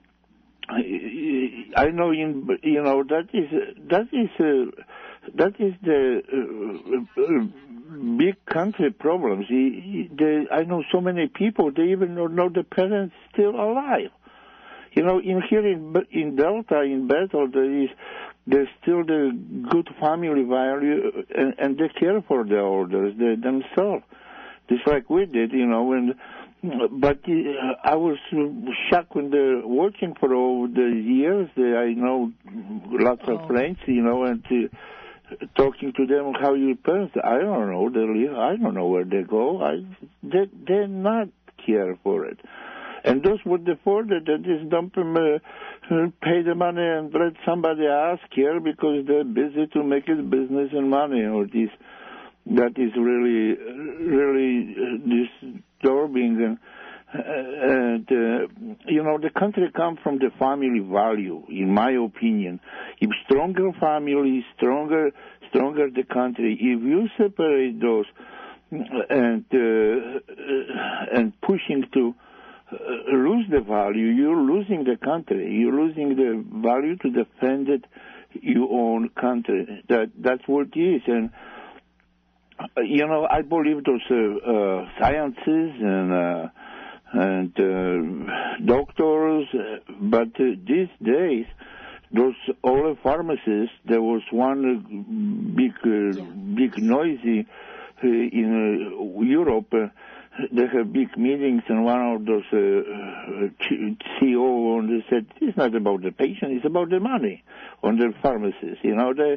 I know, in you know that is that is uh, that is the uh, uh, big country problems. The, the, I know so many people they even don't know the parents still alive. You know, in here in in Delta in Bethel there is there's still the good family value and, and they care for the elders they, themselves, just like we did. You know when. But uh, I was shocked when they're working for all the years. They, I know lots Oh. of friends, you know, and uh, talking to them how your parents. I don't know. They live. I don't know where they go. I they they not care for it. And those would afford it. They just dump them, uh, uh, pay the money, and let somebody else care because they're busy to make it business and money or this. That is really, really uh, disturbing. And, uh, and uh, you know, the country comes from the family value, in my opinion. If stronger family, stronger, stronger the country. If you separate those and uh, and pushing to uh, lose the value, you're losing the country. You're losing the value to defend it, your own country. That that's what it is. And you know, I believe those uh, uh, sciences and uh, and uh, doctors, uh, but uh, these days, those all the pharmacists. There was one uh, big, uh, Yeah. big noisy uh, in uh, Europe. Uh, they have big meetings, and one of those uh, C E O on they said it's not about the patient, it's about the money on the pharmacists. You know, they.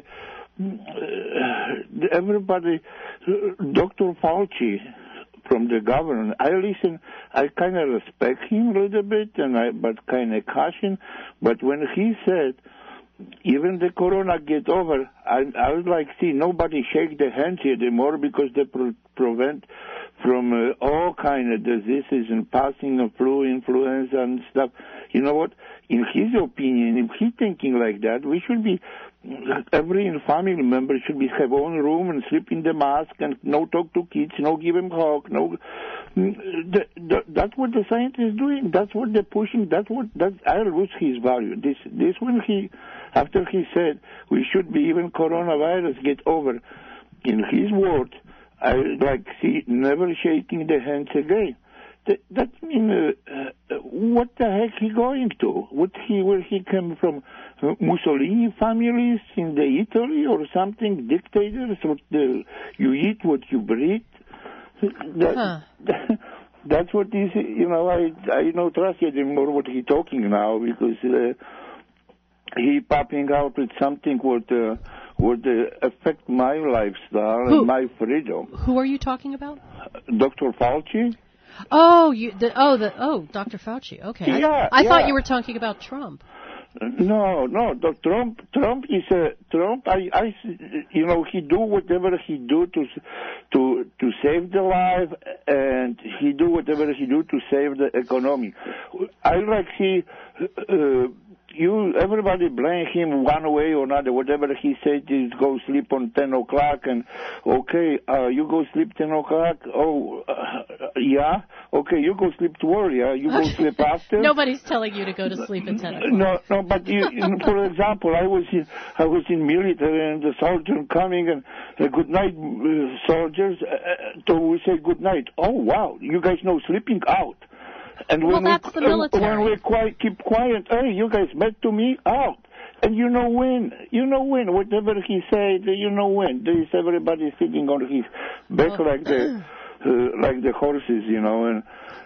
Uh, everybody, Doctor Fauci from the government, I listen, I kind of respect him a little bit, and I, but kind of caution. But when he said, even the corona get over, I, I would like see nobody shake the hands anymore because they pre- prevent from uh, all kind of diseases and passing of flu, influenza and stuff. You know what? In his opinion, if he's thinking like that, we should be, every family member should be have own room and sleep in the mask and no talk to kids, no give them hug, no. The, the, that's what the scientists doing. That's what they're pushing. That's what that I lose his value. This this when he after he said we should be even coronavirus get over. In his words, I like see never shaking the hands again. That, that mean uh, uh, what the heck he going to? What he where he came from? Uh, Mussolini families in the Italy or something? Dictators? What the, you eat what you breathe? That, Huh. that, that's what is. You know, I I don't trust him anymore. What he talking now because uh, he popping out with something what uh, would uh, affect my lifestyle Who? and my freedom. Who are you talking about? Doctor Fauci. Oh, you. The, oh, the. Oh, Doctor Fauci. Okay. I- Yeah, I, thought yeah. you were talking about Trump. No, no. The Trump, Trump is a Trump. I, I, you know, he do whatever he do to, to, to save the life, and he do whatever he do to save the economy. I like see, uh, you. Everybody blame him one way or another. Whatever he said is go sleep on ten o'clock, and okay, uh, you go sleep ten o'clock. Oh, uh, yeah. Okay, you go sleep twelve. Yeah, you go sleep after. Nobody's telling you to go to sleep at ten o'clock. No, no, but you, you know, for example, I was in, I was in military and the soldier coming and uh, good night, uh, soldiers. Uh, so we say good night. Oh wow, you guys know sleeping out. And Well, when that's we, the military. Uh, when we quiet, keep quiet, hey, you guys met to me out. And you know when, you know when, whatever he said, you know when. There is everybody sitting on his back Oh. like the, uh, like the horses, you know, and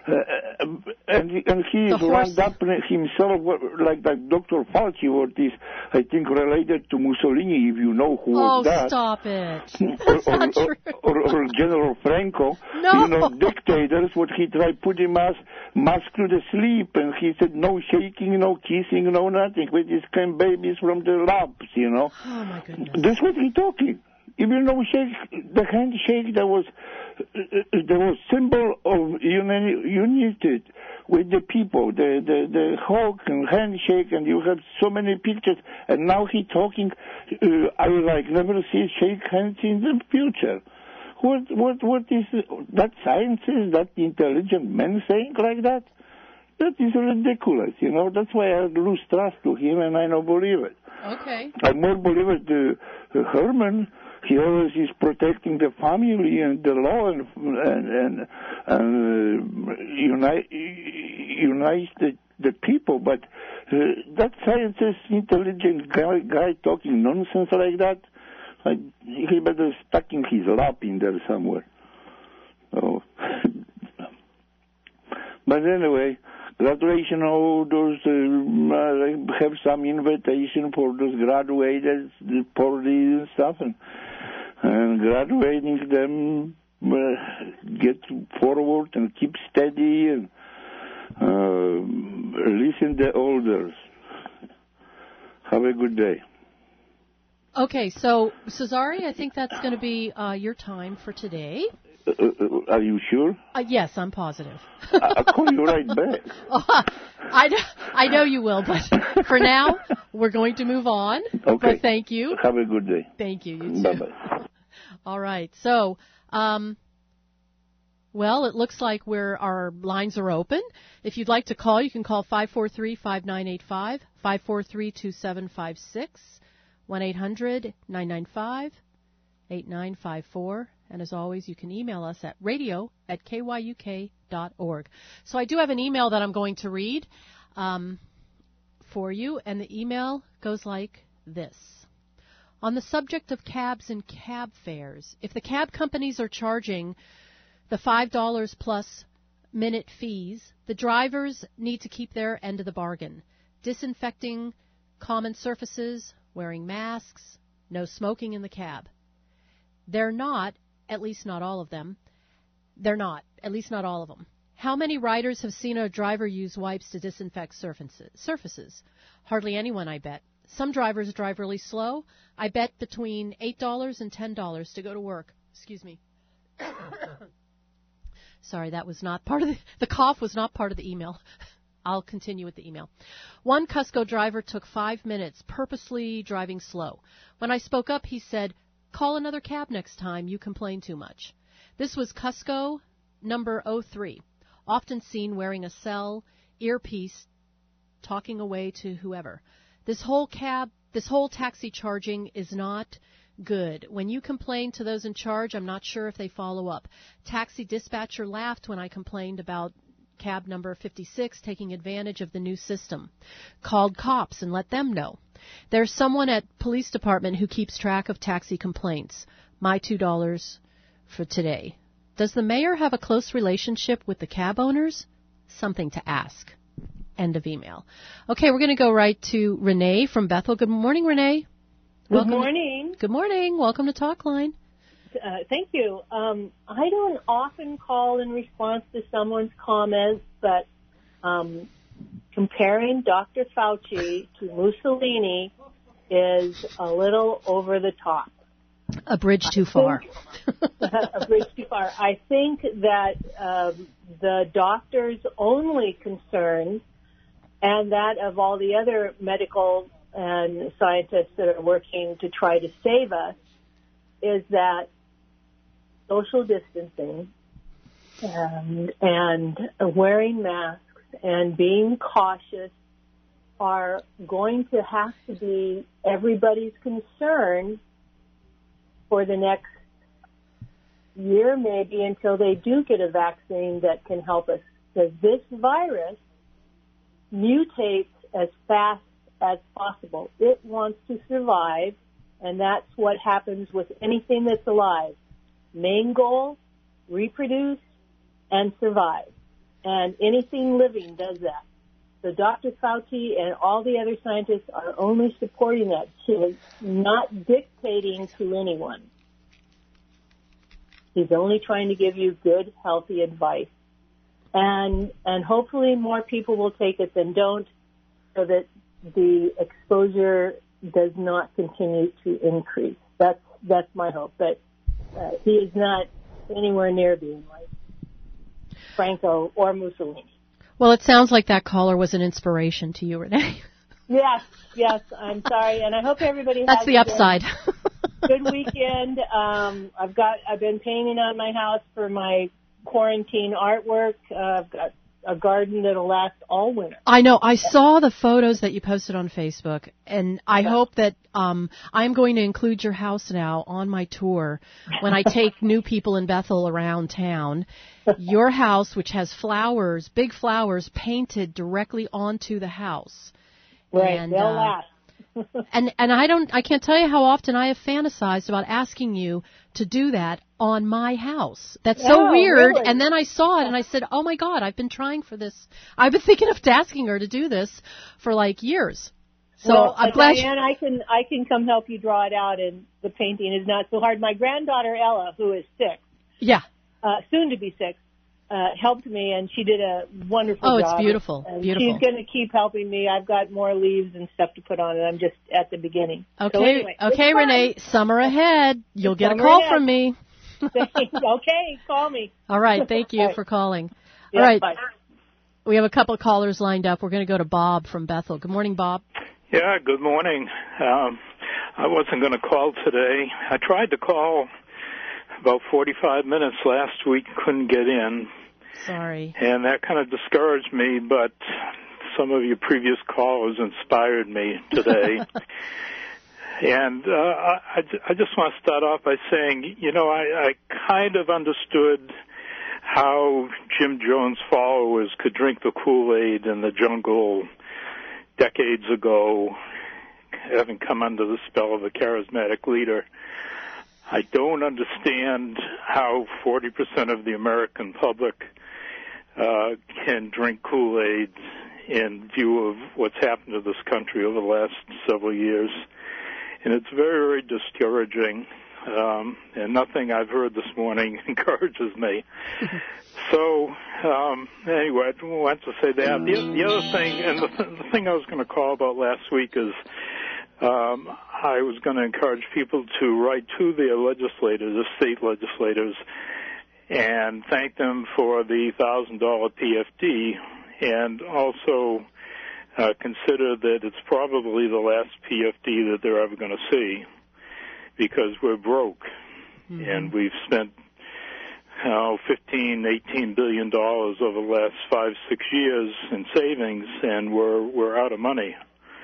Uh, and and he is wound up himself like that Doctor Fauci, what is I think related to Mussolini, if you know who oh, was that. Oh, stop it! or, or, or, or, or General Franco, no. you know, dictators. What he tried put him as mask to the sleep, and he said no shaking, no kissing, no nothing. We just came babies from the labs, you know. Oh my goodness! That's what he talking. Even though shake, the handshake that was uh, there was symbol of uni- unity with the people, the the the hug and handshake, and you have so many pictures. And now he talking. Uh, I will like never see shake hands in the future. What what what is that science? Is that intelligent men saying like that? That is ridiculous. You know. That's why I lose trust to him, and I don't believe it. Okay. I more believe it to uh, Herman. He always is protecting the family and the law and and and, and uh, unite unite the, the people. But uh, that science is intelligent guy, guy talking nonsense like that. I, he better stuck in his lap in there somewhere. Oh. But anyway, graduation, all those, uh, I have some invitation for those graduated parties and stuff, and, and graduating them, uh, get forward and keep steady and uh, listen to the elders. Have a good day. Okay, so Cesare, I think that's going to be uh, your time for today. Uh, uh, are you sure? Uh, yes, I'm positive. I'll call you right back. oh, I, I know you will, but for now, we're going to move on. Okay. But thank you. Have a good day. Thank you. You too. Bye-bye. All right. So, um, well, it looks like we're, our lines are open. If you'd like to call, you can call five four three, five nine eight five, five four three, two seven five six, one eight hundred, nine nine five, eight nine five four. And as always, you can email us at radio at k y u k dot org. So I do have an email that I'm going to read um, for you, and the email goes like this. On the subject of cabs and cab fares, if the cab companies are charging the five dollars plus minute fees, the drivers need to keep their end of the bargain. Disinfecting common surfaces, wearing masks, no smoking in the cab. They're not, at least not all of them, they're not, at least not all of them. How many riders have seen a driver use wipes to disinfect surfaces? surfaces? Hardly anyone, I bet. Some drivers drive really slow. I bet between eight dollars and ten dollars to go to work. Excuse me. Sorry, that was not part of the, the cough was not part of the email. I'll continue with the email. One Cusco driver took five minutes purposely driving slow. When I spoke up, he said, call another cab next time, you complain too much. This was Cusco number oh three, often seen wearing a cell, earpiece, talking away to whoever. This whole cab, this whole taxi charging is not good. When you complain to those in charge, I'm not sure if they follow up. Taxi dispatcher laughed when I complained about cab number fifty-six taking advantage of the new system. Called cops and let them know. There's someone at police department who keeps track of taxi complaints. My two dollars for today. Does the mayor have a close relationship with the cab owners? Something to ask. End of email. Okay, we're going to go right to Renee from Bethel. Good morning, Renee. Good Welcome morning. To, good morning. Welcome to Talkline. Uh, thank you. Um, I don't often call in response to someone's comments, but um, comparing Doctor Fauci to Mussolini is a little over the top. A bridge too far. a bridge too far. I think that um, the doctor's only concern, and that of all the other medical and scientists that are working to try to save us, is that social distancing and, and wearing masks and being cautious are going to have to be everybody's concern for the next year, maybe until they do get a vaccine that can help us. Because this virus mutates as fast as possible. It wants to survive, and that's what happens with anything that's alive. Main goal, reproduce and survive. And anything living does that. So Doctor Fauci and all the other scientists are only supporting that. He is not dictating to anyone. He's only trying to give you good, healthy advice. And and hopefully more people will take it than don't, so that the exposure does not continue to increase. That's that's my hope. But uh, he is not anywhere near being like Franco or Mussolini. Well, it sounds like that caller was an inspiration to you, Renee. Yes, yes. I'm sorry, and I hope everybody has That's the a good- upside. Good weekend. Um, I've got. I've been painting on my house for my quarantine artwork. Uh, I've got a garden that'll last all winter. I know. I saw the photos that you posted on Facebook, and I Yeah. hope that um, I'm going to include your house now on my tour when I take new people in Bethel around town. Your house, which has flowers, big flowers, painted directly onto the house. Right, And, they'll uh, last. And and I don't I can't tell you how often I have fantasized about asking you to do that on my house. That's so Oh, weird. really? And then I saw it and I said, "Oh my God, I've been trying for this. I've been thinking of asking her to do this for like years." So well, I'm uh, glad. Diane, I can I can come help you draw it out, and the painting is not so hard. My granddaughter Ella, who is six, Yeah. uh, soon to be six, uh, helped me, and she did a wonderful Oh, job. it's beautiful. And Beautiful. She's going to keep helping me. I've got more leaves and stuff to put on it. I'm just at the beginning. Okay. So anyway, it's okay, fun. Renee. Summer ahead. You'll get a Summer call ahead. from me. Okay, call me. All right. Thank you All right. for calling. Yeah, All right. bye. We have a couple of callers lined up. We're going to go to Bob from Bethel. Good morning, Bob. Yeah, good morning. Um, I wasn't going to call today. I tried to call about forty-five minutes last week, couldn't get in, Sorry. and that kind of discouraged me, but some of your previous callers inspired me today. And uh, I, I just want to start off by saying, you know, I, I kind of understood how Jim Jones followers could drink the Kool-Aid in the jungle decades ago, having come under the spell of a charismatic leader. I don't understand how forty percent of the American public uh, can drink Kool-Aid in view of what's happened to this country over the last several years. And it's very, very discouraging, um, and nothing I've heard this morning encourages me. So, um, anyway, I want to say that. The, the other thing, and the, th- the thing I was going to call about last week is um, I was going to encourage people to write to their legislators, the state legislators, and thank them for the one thousand dollars P F D, and also uh, consider that it's probably the last P F D that they're ever going to see, because we're broke, mm-hmm. and we've spent uh, fifteen, eighteen billion dollars over the last five, six years in savings, and we're we're out of money.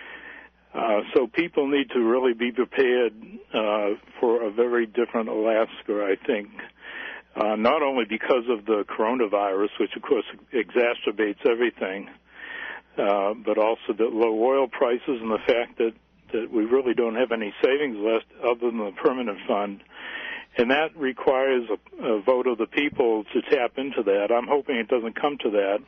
Uh, so people need to really be prepared uh, for a very different Alaska, I think. Uh, not only because of the coronavirus, which of course exacerbates everything, uh, but also the low oil prices and the fact that, that we really don't have any savings left other than the permanent fund. And that requires a, a vote of the people to tap into that. I'm hoping it doesn't come to that,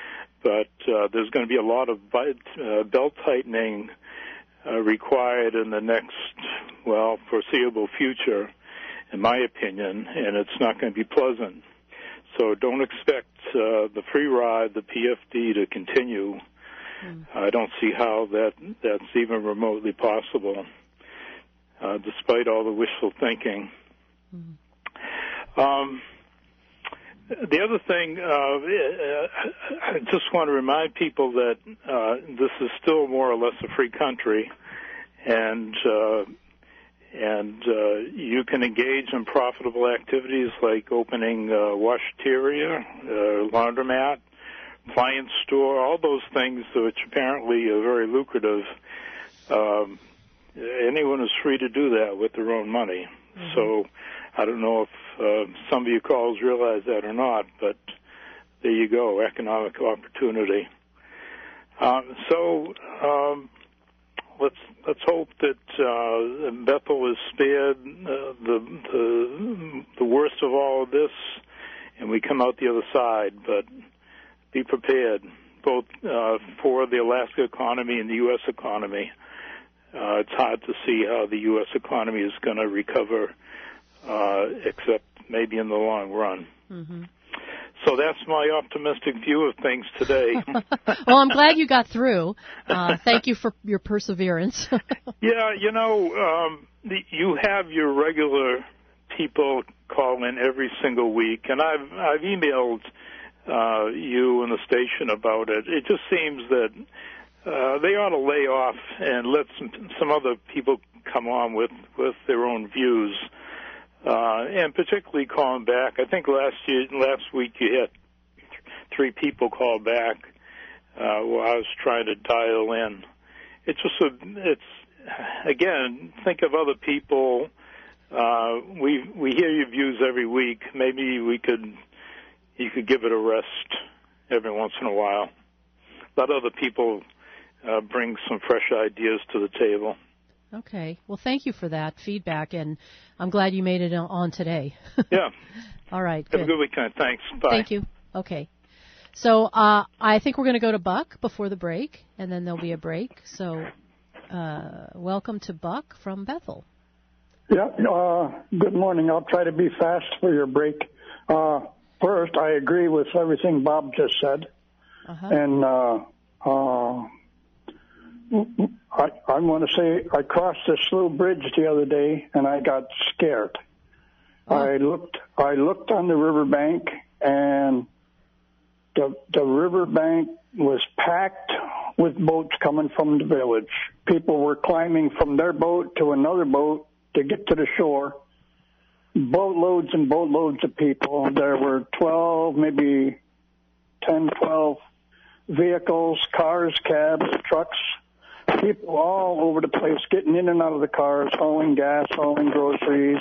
but uh, there's going to be a lot of uh, belt tightening uh, required in the next, well, foreseeable future, in my opinion, and it's not going to be pleasant. So don't expect uh, the free ride, the P F D, to continue. Mm. I don't see how that that's even remotely possible, uh, despite all the wishful thinking. Mm. Um, the other thing, uh, I just want to remind people that uh, this is still more or less a free country, and uh, and uh, you can engage in profitable activities like opening a washateria, uh, laundromat, appliance store, all those things which apparently are very lucrative. Um, anyone is free to do that with their own money. Mm-hmm. So I don't know if uh, some of you callers realize that or not, but there you go, economic opportunity. Um, so um, let's let's hope that uh, Bethel is spared uh, the, the the worst of all of this, and we come out the other side. But be prepared, both uh, for the Alaska economy and the U S economy. Uh, it's hard to see how the U S economy is going to recover, uh, except maybe in the long run. Mm-hmm. So that's my optimistic view of things today. Well, I'm glad you got through. Uh, thank you for your perseverance. Yeah, you know, um, the, you have your regular people call in every single week, and I've I've emailed uh, you and the station about it. It just seems that uh, they ought to lay off and let some some other people come on with with their own views, uh, and particularly calling back. I think last year, last week you had three people call back uh, while I was trying to dial in. It's just a, it's again, think of other people. Uh, we we hear your views every week. Maybe we could you could give it a rest every once in a while. Let other people uh, bring some fresh ideas to the table. Okay. Well, thank you for that feedback, and I'm glad you made it on today. Yeah. All right. Have a good weekend. Thanks. Bye. Thank you. Okay. So uh, I think we're going to go to Buck before the break, and then there'll be a break. So uh, welcome to Buck from Bethel. Yeah, uh, good morning. I'll try to be fast for your break. Uh, first, I agree with everything Bob just said. Uh-huh. And uh, uh, I, I want to say I crossed the Slough Bridge the other day, and I got scared. Oh. I looked I looked on the riverbank, and the, the riverbank was packed with boats coming from the village. People were climbing from their boat to another boat to get to the shore. Boatloads and boatloads of people. There were twelve, maybe ten, twelve vehicles, cars, cabs, trucks, people all over the place getting in and out of the cars, hauling gas, hauling groceries.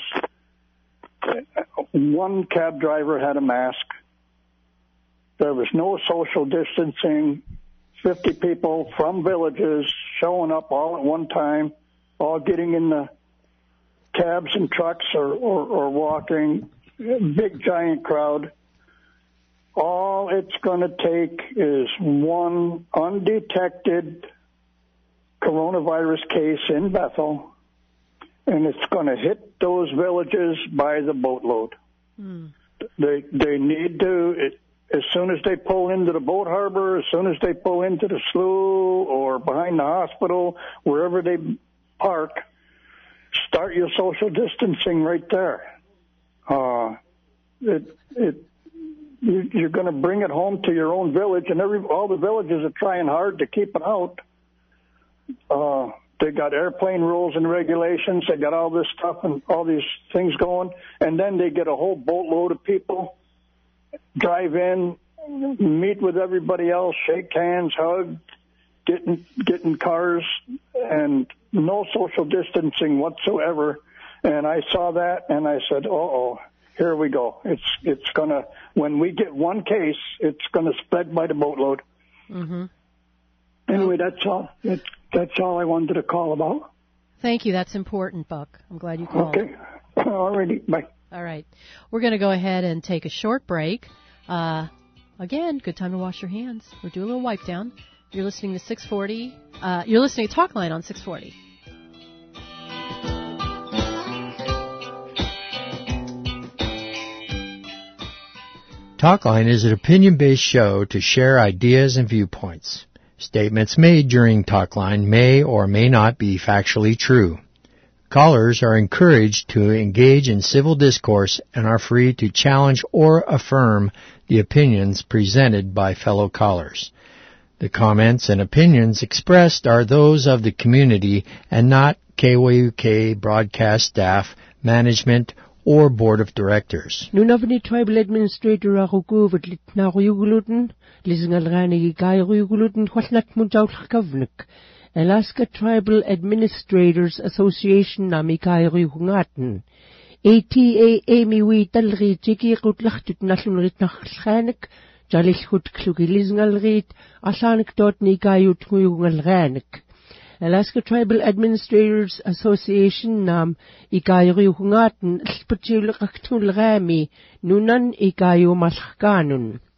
One cab driver had a mask. There was no social distancing. fifty people from villages showing up all at one time, all getting in the cabs and trucks or, or, or walking, big giant crowd. All it's going to take is one undetected coronavirus case in Bethel, and it's going to hit those villages by the boatload. Mm. They they need to, it, as soon as they pull into the boat harbor, as soon as they pull into the slough or behind the hospital, wherever they park, start your social distancing right there. Uh, it, it, you, you're going to bring it home to your own village, and every, all the villages are trying hard to keep it out. Uh, they got airplane rules and regulations. They got all this stuff and all these things going, and then they get a whole boatload of people, drive in, meet with everybody else, shake hands, hug, get in, get in cars, and no social distancing whatsoever. And I saw that, and I said, uh-oh, here we go. It's it's going to, when we get one case, it's going to spread by the boatload. Mm-hmm. Anyway, that's all. It, that's all I wanted to call about. Thank you. That's important, Buck. I'm glad you called. Okay. All righty. Bye. All right. We're going to go ahead and take a short break. Uh, again, good time to wash your hands. We'll do a little wipe down. You're listening to six forty. Uh, you're listening to Talkline on six forty. Talkline is an opinion-based show to share ideas and viewpoints. Statements made during Talkline may or may not be factually true. Callers are encouraged to engage in civil discourse and are free to challenge or affirm the opinions presented by fellow callers. The comments and opinions expressed are those of the community and not K W U K broadcast staff, management, or board of directors. Nunavni tribal administrator ako kuvat lit na kuyugulutin, lisingal rani gaya kuyugulutin kwasnat munjaw kavnik. Alaska Tribal Administrators Association nami kaya kuyukungatin. A T A amiwi talri tiki kutlachtut naslunrit nakhlchanik, jalishkut klugi lisingal rit, asanik dot ni kayut kuyukungal ranik. Alaska Tribal Administrators Association nam ikayo hungaten spatiul raktul rami nunan ikayo malkanun.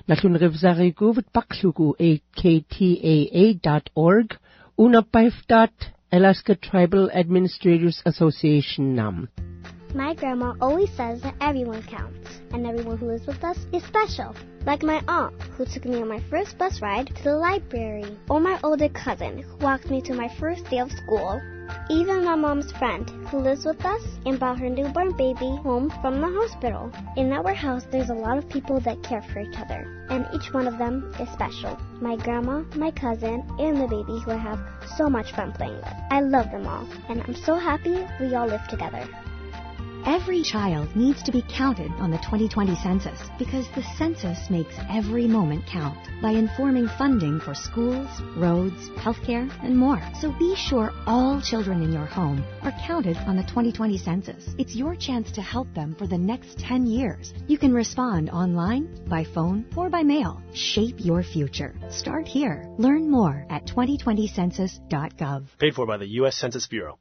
Nalun rivzariguv at baklugu at k t a a dot org. Unapaif dot Alaska Tribal Administrators Association nam. My grandma always says that everyone counts, and everyone who lives with us is special. Like my aunt, who took me on my first bus ride to the library, or my older cousin, who walked me to my first day of school. Even my mom's friend, who lives with us and brought her newborn baby home from the hospital. In our house, there's a lot of people that care for each other, and each one of them is special. My grandma, my cousin, and the baby who I have so much fun playing with. I love them all, and I'm so happy we all live together. Every child needs to be counted on the twenty twenty census because the census makes every moment count by informing funding for schools, roads, healthcare, and more. So be sure all children in your home are counted on the twenty twenty census. It's your chance to help them for the next ten years. You can respond online, by phone, or by mail. Shape your future. Start here. Learn more at twenty twenty census dot gov. Paid for by the U S Census Bureau.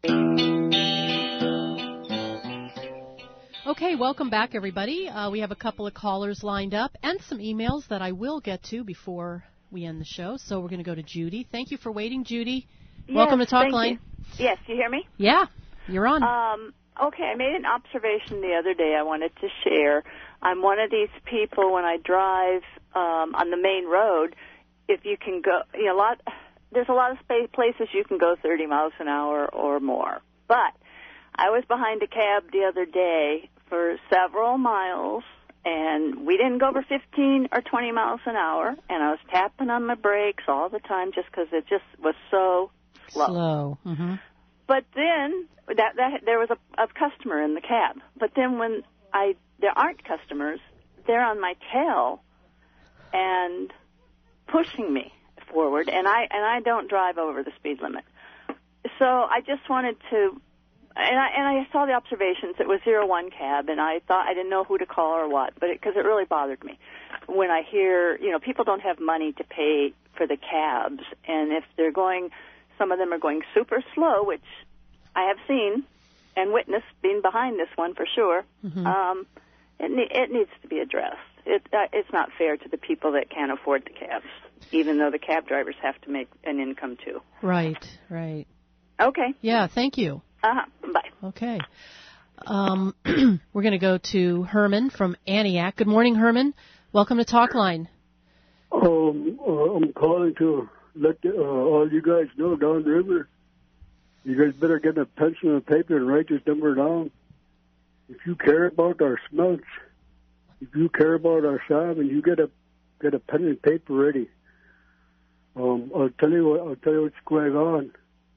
Okay, welcome back, everybody. Uh, we have a couple of callers lined up and some emails that I will get to before we end the show. So we're going to go to Judy. Thank you for waiting, Judy. Yes, welcome to thank Talkline. you. Yes, you hear me? Yeah, you're on. Um, okay, I made an observation the other day I wanted to share. I'm one of these people when I drive um, on the main road, if you can go, you know, a lot, there's a lot of space, places you can go thirty miles an hour or more. But I was behind a cab the other day for several miles, and we didn't go over fifteen or twenty miles an hour, and I was tapping on my brakes all the time just because it just was so slow. Slow. Mm-hmm. But then that, that there was a, a customer in the cab. But then when I there aren't customers, they're on my tail and pushing me forward, and I and I don't drive over the speed limit. So I just wanted to. And I, and I saw the observations. It was zero one cab, and I thought I didn't know who to call or what, but because it, it really bothered me when I hear, you know, people don't have money to pay for the cabs, and if they're going, some of them are going super slow, which I have seen and witnessed being behind this one for sure. Mm-hmm. Um, it, ne- it needs to be addressed. It, uh, it's not fair to the people that can't afford the cabs, even though the cab drivers have to make an income too. Right, right. Okay. Yeah, thank you. Uh-huh. Bye. Okay. Um, we're going to go to Herman from Antioch. Good morning, Herman. Welcome to Talkline. Um, uh, I'm calling to let uh, all you guys know down the river, you guys better get a pencil and paper and write this number down. If you care about our smelts, if you care about our salmon, you get a get a pen and paper ready. Um, I'll tell you what, I'll tell you what's going on.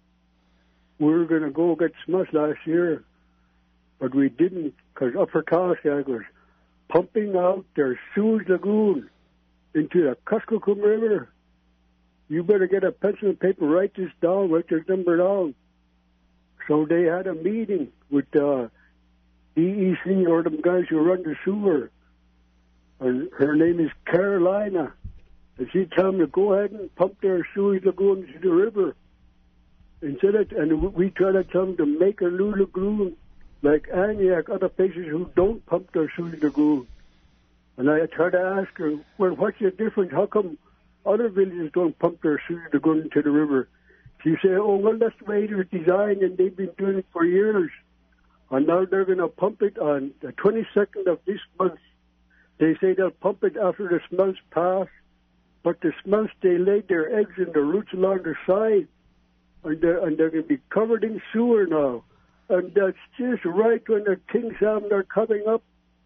We were going to go get smush last year, but we didn't because Upper Calasac was pumping out their Sewage Lagoon into the Kuskokwim River. You better get a pencil and paper, write this down, write this number down. So they had a meeting with uh, D E C, or them guys who run the sewer. And her name is Carolina. And she told them to go ahead and pump their Sewage Lagoon into the river. Instead of, and we try to tell them to make a new lagoon like Antioch, other places who don't pump their sewage lagoon. And I try to ask her, well, what's the difference? How come other villages don't pump their sewage lagoon into the river? She said, oh, well, that's the way it was designed, and they've been doing it for years. And now they're going to pump it on the twenty-second of this month. They say they'll pump it after the smells pass, but the smells, they laid their eggs and their roots along the side. And they're, and they're going to be covered in sewer now. And that's just right when the king salmon are coming up.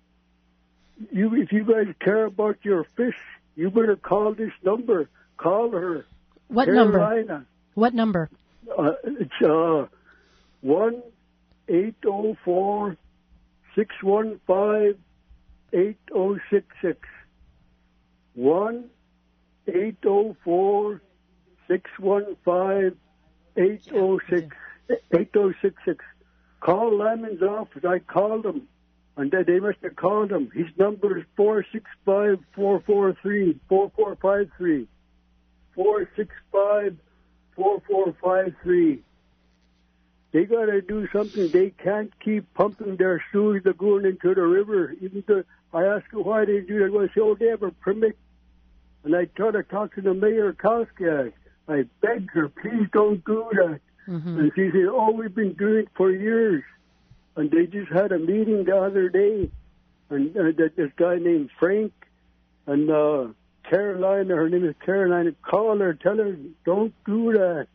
You, if you guys care about your fish, you better call this number. Call her. What Carolina. number? What number? Uh, it's uh, one eight zero four six one five eight zero six six. one eight zero four six one five eight zero six eight zero six six. Call Lyman's office. I called him, and they, they must have called him. His number is four six five four four three four four five three four six five four four five three. They got to do something. They can't keep pumping their sewage lagoon into the river. Even the, I asked her why they do that. Well, they say, oh, they have a permit And I tried to talk to the mayor of Cascade. I begged her, please don't do that. Mm-hmm. And she said, oh, we've been doing it for years. And they just had a meeting the other day. And uh, that this guy named Frank and uh, Caroline, her name is Caroline, call her, tell her, don't do that.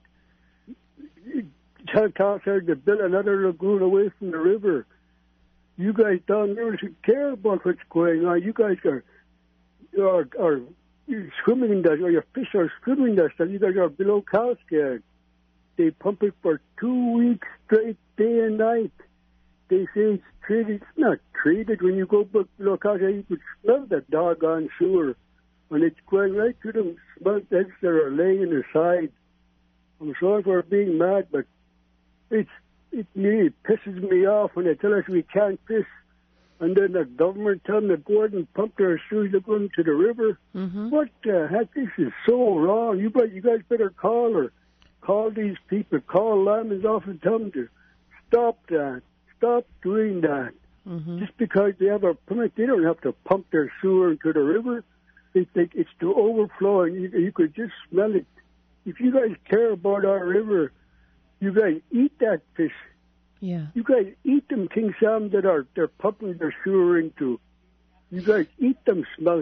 Tell Cascade to build another lagoon away from the river. You guys down there should care about what's going on. You guys are, are, are swimming in that, or your fish are swimming in that stuff. You guys are below Cascade. They pump it for two weeks straight, day and night. They say it's treated. It's not treated. When you go below Cascade, you could smell that doggone sewer. And it's going right to them, smell eggs that are laying in the side. I'm sorry for being mad, but it's, it really pisses me off when they tell us we can't piss. And then the government tell them to go ahead and pump their sewage lagoon to the river. Mm-hmm. What the heck? This is so wrong. You, you guys better call her. Call these people. Call Lyman's office and tell them to stop that. Stop doing that. Mm-hmm. Just because they have a permit, they don't have to pump their sewer into the river. It, it, it's to overflow, and you, you could just smell it. If you guys care about our river, you guys eat that fish. Yeah. You guys eat them king salmon that are they're pumping their sewer into. You guys eat them smelts.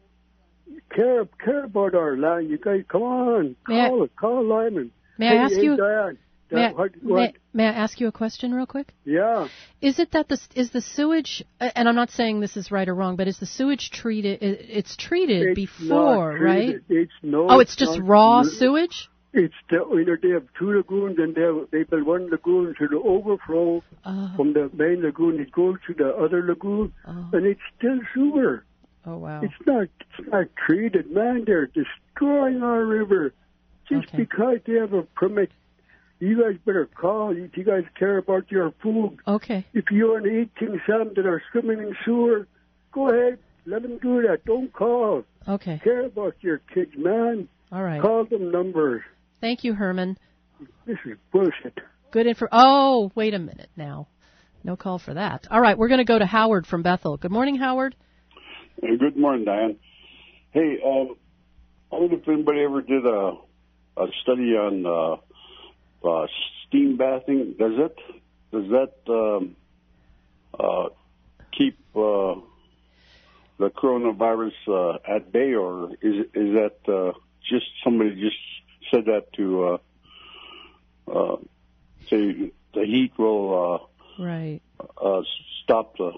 Care care about our land. You guys come on, May call I, it, call Lyman. May hey, I ask hey, you? Diane, May, Diane, I, what, may, what? may I ask you a question real quick? Yeah. Is it that the is the sewage? And I'm not saying this is right or wrong, but is the sewage treated? It's treated It's before, not right? treated. It's no. Oh, it's just not, raw sewage. It's the, you know, they have two lagoons, and they have, they build one lagoon to the overflow Oh. from the main lagoon. It goes to the other lagoon, Oh. and it's still sewer. Oh wow. It's not it's not treated, man. They're destroying our river just Okay. because they have a permit. You guys better call if you guys care about your food. Okay. If you want to eat king salmon that are swimming in sewer, go ahead. Let them do that. Don't call. Okay. Care about your kids, man. All right. Call them numbers. Thank you, Herman. This is bullshit. Good info. Oh, wait a minute now. No call for that. All right, we're going to go to Howard from Bethel. Good morning, Howard. Hey, good morning, Diane. Hey, um, I wonder if anybody ever did a a study on uh, uh, steam bathing. Does it? Does that um, uh, keep uh, the coronavirus uh, at bay, or is is that uh, just somebody just said that to uh, uh, say the heat will uh, right uh, stop the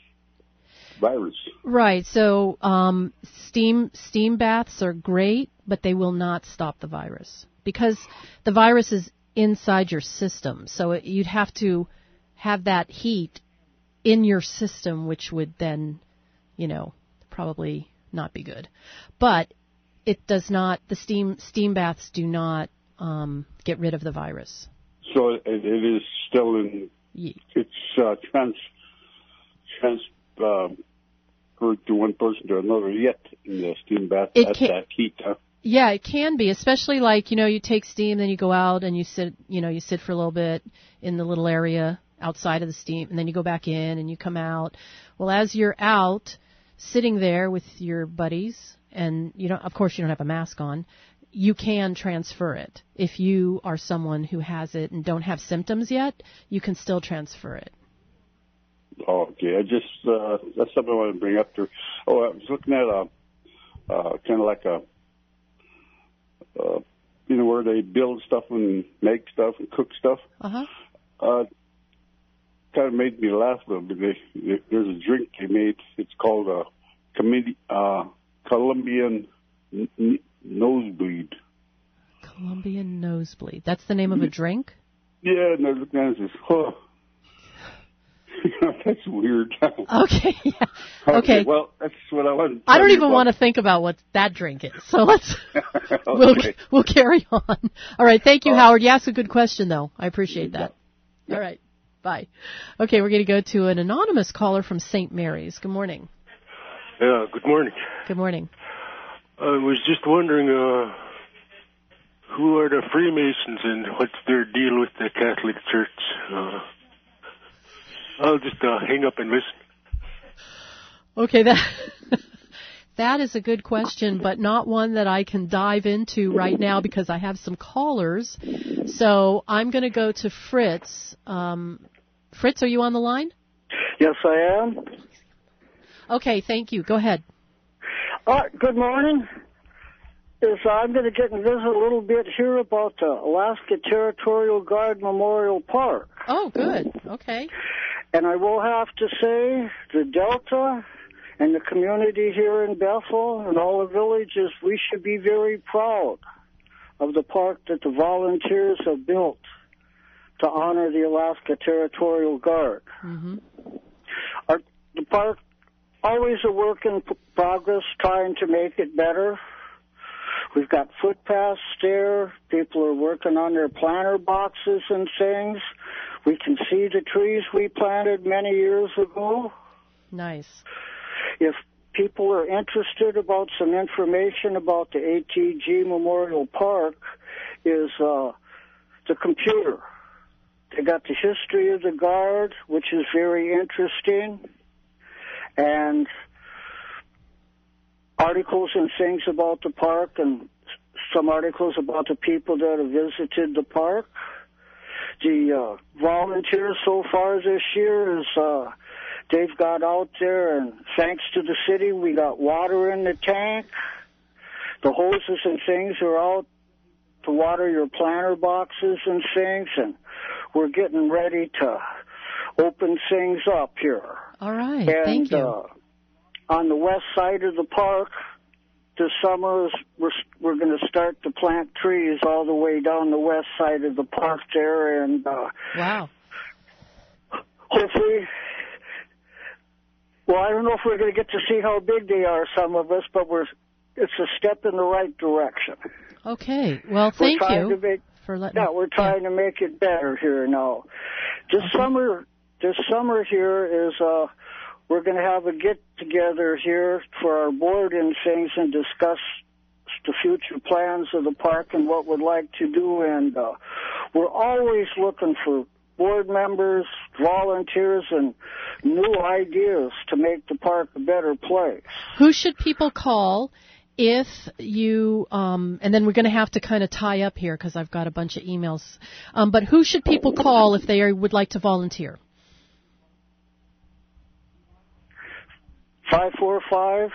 virus? Right. So um, steam steam baths are great, but they will not stop the virus because the virus is inside your system. So it, you'd have to have that heat in your system, which would then, you know, probably not be good. But it does not. The steam steam baths do not um, get rid of the virus. So it, it is still in. It's uh, trans trans. Uh, to one person to another yet in the steam bath It at can- that heat. Huh? Yeah, it can be, especially like, you know, you take steam, then you go out and you sit, you know, you sit for a little bit in the little area outside of the steam, and then you go back in and you come out. Well, as you're out, sitting there with your buddies, and you don't, of course, you don't have a mask on, you can transfer it. If you are someone who has it and don't have symptoms yet, you can still transfer it. Oh, okay. I just uh, that's something I want to bring up to. Oh, I was looking at a uh, kind of like a uh, you know where they build stuff and make stuff and cook stuff. Uh-huh. Uh Kind of made me laugh a little bit. They, there's a drink they made. It's called a Comedi- uh, Colombian n- n- nosebleed. Colombian nosebleed. That's the name of a drink? Yeah, and I was looking at it and says, huh. That's weird. Okay, yeah. Okay. Okay, well, that's what I wanted to I don't tell you even about. want to think about what that drink is. So let's we'll Okay. we'll carry on. All right, thank you, Howard. You asked a good question, though. I appreciate that. All right, bye. Okay, we're going to go to an anonymous caller from Saint Mary's. Good morning. Yeah, good morning. Good morning. I was just wondering, uh, who are the Freemasons and what's their deal with the Catholic Church? Uh, I'll just uh, hang up and listen. Okay, that That is a good question, but not one that I can dive into right now because I have some callers. So I'm going to go to Fritz. Um, Fritz, are you on the line? Yes, I am. Okay, thank you. Go ahead. Uh, good morning. Is uh, I'm going to get and visit a little bit here about the Alaska Territorial Guard Memorial Park. Oh, good. Okay. And I will have to say the Delta and the community here in Bethel and all the villages, we should be very proud of the park that the volunteers have built to honor the Alaska Territorial Guard. Mm-hmm. Our, the park always a work in progress, trying to make it better. We've got footpaths there. People are working on their planter boxes and things. We can see the trees we planted many years ago. Nice. If people are interested about some information about the A T G Memorial Park, is uh, the computer. They got the history of the Guard, which is very interesting, and articles and things about the park, and some articles about the people that have visited the park. The uh, volunteers so far this year is uh, they've got out there, and thanks to the city, we got water in the tank. The hoses and things are out to water your planter boxes and things, and we're getting ready to open things up here. All right, and, thank you. Uh, on the west side of the park, this summer, we're, we're going to start to plant trees all the way down the west side of the park there, and uh, wow. hopefully, well, I don't know if we're going to get to see how big they are, some of us, but we're it's a step in the right direction. Okay, well, thank we're trying you to make, for letting Yeah, we're trying yeah. to make it better here now. This okay. summer, this summer here is, uh, we're going to have a get-together here for our board and things and discuss the future plans of the park and what we'd like to do. And uh, we're always looking for board members, volunteers, and new ideas to make the park a better place. Who should people call if you, um, and then we're going to have to kind of tie up here because I've got a bunch of emails, um, but who should people call if they are, would like to volunteer? five four five,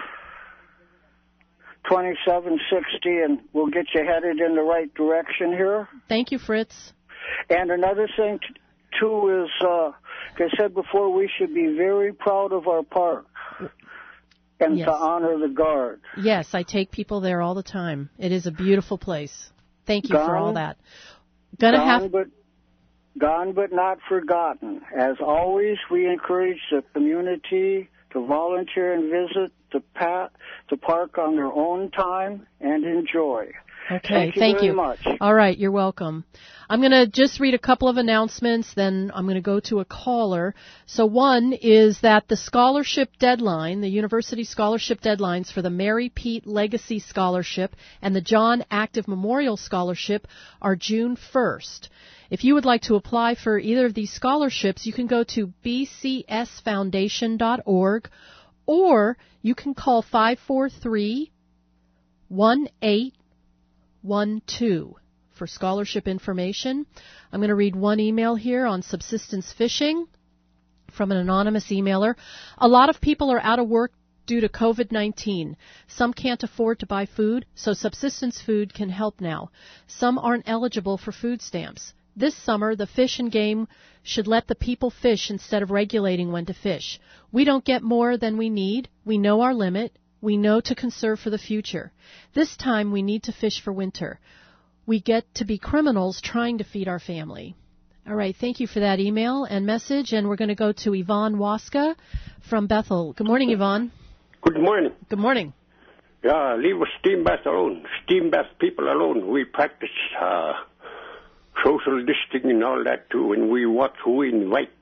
two seven six zero, and we'll get you headed in the right direction here. Thank you, Fritz. And another thing, t- too, is, uh, like I said before, we should be very proud of our park and yes. to honor the Guard. Yes, I take people there all the time. It is a beautiful place. Thank you gone, for all that. Gonna gone, have... but, gone but not forgotten. As always, we encourage the community to volunteer and visit the, pat, the park on their own time and enjoy. Okay, thank you thank very you. much. All right, you're welcome. I'm going to just read a couple of announcements, then I'm going to go to a caller. So one is that the scholarship deadline, the university scholarship deadlines for the Mary Pete Legacy Scholarship and the John Active Memorial Scholarship are June first. If you would like to apply for either of these scholarships, you can go to b c s foundation dot org or you can call five four three, one eight one two for scholarship information. I'm going to read one email here on subsistence fishing from an anonymous emailer. A lot of people are out of work due to covid nineteen. Some can't afford to buy food, so subsistence food can help now. Some aren't eligible for food stamps. This summer, the Fish and Game should let the people fish instead of regulating when to fish. We don't get more than we need. We know our limit. We know to conserve for the future. This time, we need to fish for winter. We get to be criminals trying to feed our family. All right, thank you for that email and message, and we're going to go to Yvonne Waska from Bethel. Good morning, Yvonne. Good morning. Good morning. Yeah, leave steam bath alone. Steam bath people alone. We practice uh, social distancing and all that too, and we watch who we invite.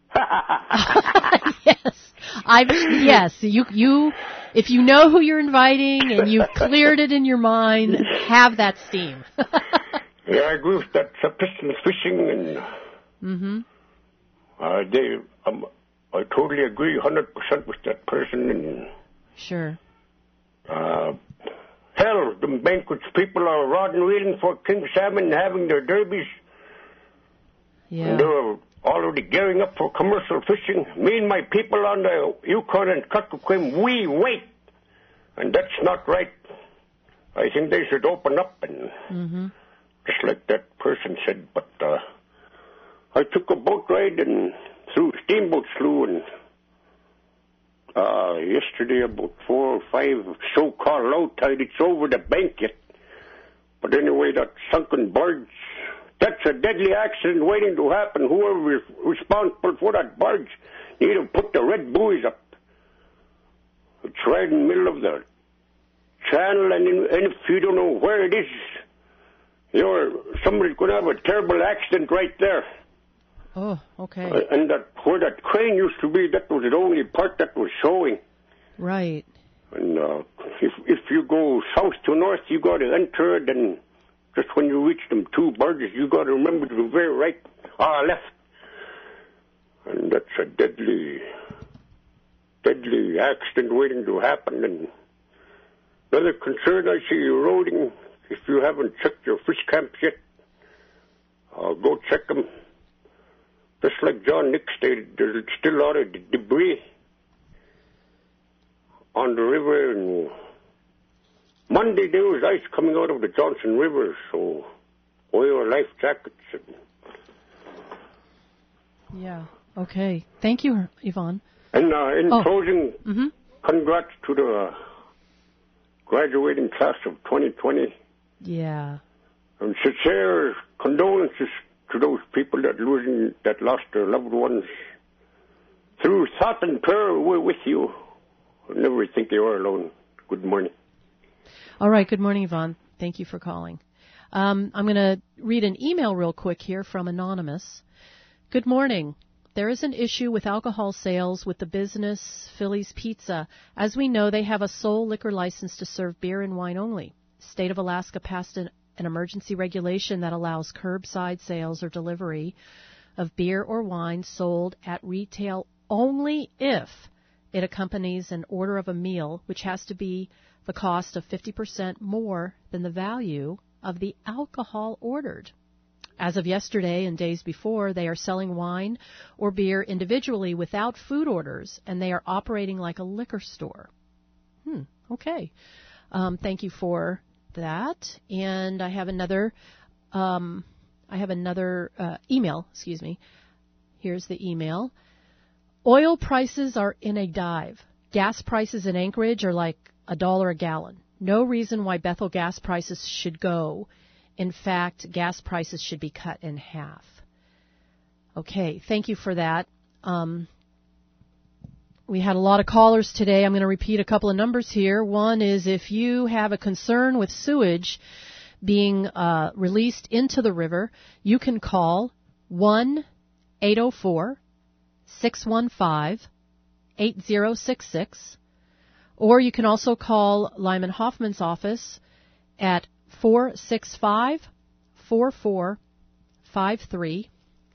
yes, I've yes. You you, if you know who you're inviting and you've cleared it in your mind, have that steam. Yeah, I agree with that subsistence fishing, and mm-hmm. uh, they. Um, I totally agree, one hundred percent with that person, and sure. Uh, hell, the banquets people are rod and reeling for king salmon, having their derbies. Yeah. And they're already gearing up for commercial fishing. Me and my people on the Yukon and Kuskokwim, we wait. And that's not right. I think they should open up and Mm-hmm. just like that person said. But uh, I took a boat ride and through Steamboat Slough and uh, yesterday about four or five so-called low tide. It's over the bank yet. But anyway, that sunken barge, that's a deadly accident waiting to happen. Whoever is responsible for that barge need to put the red buoys up. It's right in the middle of the channel, and, in, and if you don't know where it is, you're somebody's going to have a terrible accident right there. Oh, okay. Uh, and that where that crane used to be, that was the only part that was showing. Right. And uh, if if you go south to north, you got to enter it, and just when you reach them two barges, you got to remember to the very right or left. And that's a deadly, deadly accident waiting to happen. And another concern I see eroding. If you haven't checked your fish camps yet, uh, go check them. Just like John Nick stated, there's still a lot of debris on the river. And Monday there was ice coming out of the Johnson River, so wear your life jackets. And Yeah. Okay. Thank you, Yvonne. And uh, in Oh. closing, Mm-hmm. congrats to the uh, graduating class of twenty twenty. Yeah. And sincere condolences to those people that losing that lost their loved ones. Through thought and prayer, we're with you. Never think you are alone. Good morning. All right. Good morning, Yvonne. Thank you for calling. Um, I'm going to read an email real quick here from Anonymous. Good morning. There is an issue with alcohol sales with the business Philly's Pizza. As we know, they have a sole liquor license to serve beer and wine only. State of Alaska passed an, an emergency regulation that allows curbside sales or delivery of beer or wine sold at retail only if it accompanies an order of a meal, which has to be the cost of fifty percent more than the value of the alcohol ordered. As of yesterday and days before, they are selling wine or beer individually without food orders, and they are operating like a liquor store. Hmm, okay. Um, thank you for that. And I have another um, I have another uh, email, excuse me. Here's the email. Oil prices are in a dive. Gas prices in Anchorage are like a dollar a gallon. No reason why Bethel gas prices should go. In fact, gas prices should be cut in half. Okay, thank you for that. Um, we had a lot of callers today. I'm going to repeat a couple of numbers here. One is if you have a concern with sewage being uh, released into the river, you can call one eight oh four, six one five, eight oh six six, or you can also call Lyman Hoffman's office at four six five, four four five three.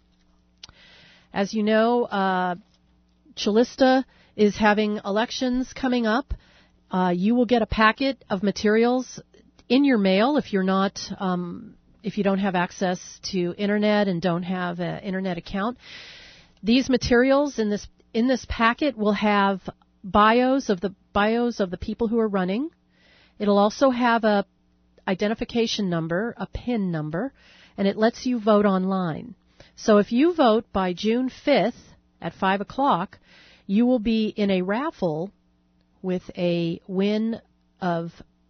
As you know, uh, Chillista is having elections coming up. Uh, you will get a packet of materials in your mail if you're not, um, if you don't have access to internet and don't have an internet account. These materials in this in this packet will have bios of the bios of the people who are running. It'll also have a identification number, a PIN number, and it lets you vote online. So if you vote by June fifth at five o'clock, you will be in a raffle with a win of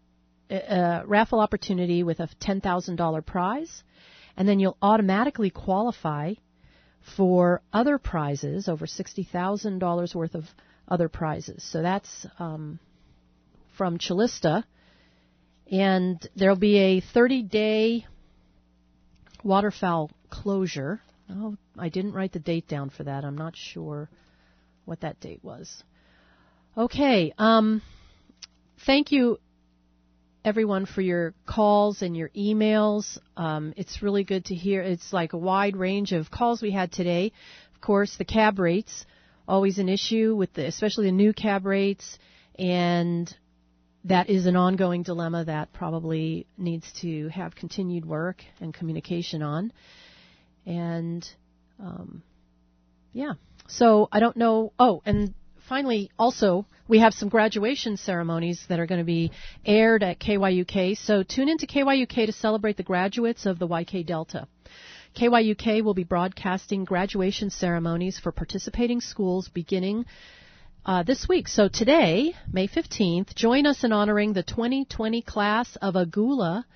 a raffle opportunity with a ten thousand dollars prize, and then you'll automatically qualify for other prizes, over sixty thousand dollars worth of other prizes. So that's um, from Chillista. And there'll be a thirty-day waterfowl closure. Oh, I didn't write the date down for that. I'm not sure what that date was. Okay. Um, thank you, everyone, for your calls and your emails. Um, it's really good to hear. It's like a wide range of calls we had today. Of course, the cab rates, always an issue with the, especially the new cab rates, and that is an ongoing dilemma that probably needs to have continued work and communication on. And, um, yeah. So I don't know. Oh, and finally, also, we have some graduation ceremonies that are going to be aired at K Y U K. So tune into K Y U K to celebrate the graduates of the Y K Delta. K Y U K will be broadcasting graduation ceremonies for participating schools beginning Uh, this week. So today, May fifteenth, join us in honoring the twenty twenty class of Agula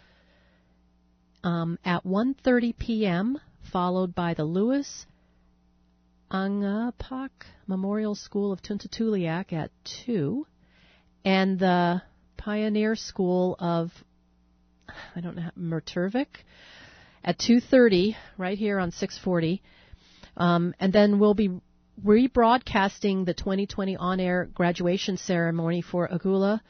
um, at one thirty p.m., followed by the Louis Angapak Memorial School of Tuntatuliak at two, and the Pioneer School of, I don't know, Merturvik at two thirty, right here on six forty. Um, and then we'll be rebroadcasting the twenty twenty on-air graduation ceremony for Agula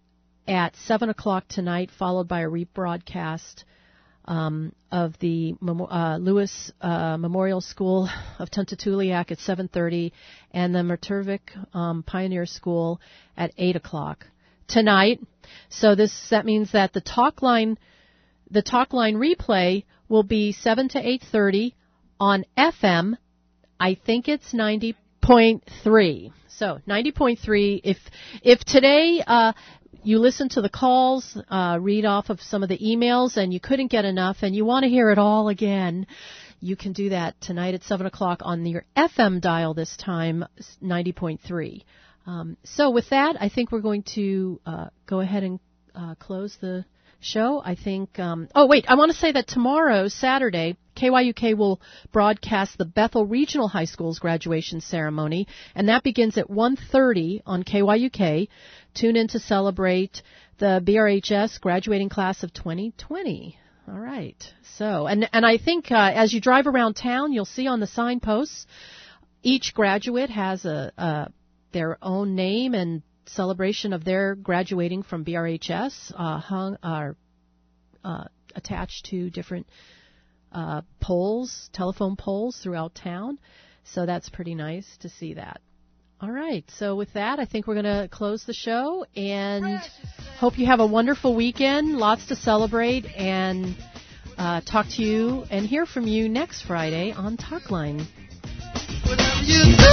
at seven o'clock tonight, followed by a rebroadcast um, of the uh, Lewis uh, Memorial School of Tuntatuliak at seven thirty and the Merturvik um, Pioneer School at eight o'clock tonight. So this that means that the talk line, the talk line replay will be seven to eight thirty on F M. I think it's ninety point three. So ninety point three. If if today uh, you listen to the calls, uh, read off of some of the emails, and you couldn't get enough, and you want to hear it all again, you can do that tonight at seven o'clock on your F M dial this time, ninety point three. Um, so with that, I think we're going to uh, go ahead and uh, close the show. I think, um, oh wait, I want to say that tomorrow, Saturday, K Y U K will broadcast the Bethel Regional High School's graduation ceremony, and that begins at one thirty on K Y U K. Tune in to celebrate the B R H S graduating class of twenty twenty. All right. So, and and I think uh, as you drive around town, you'll see on the signposts, each graduate has a, a their own name and celebration of their graduating from B R H S uh, hung are uh, attached to different uh, poles, telephone poles throughout town. So that's pretty nice to see that. All right. So with that, I think we're going to close the show and hope you have a wonderful weekend, lots to celebrate, and uh, talk to you and hear from you next Friday on Talkline. Whatever you do.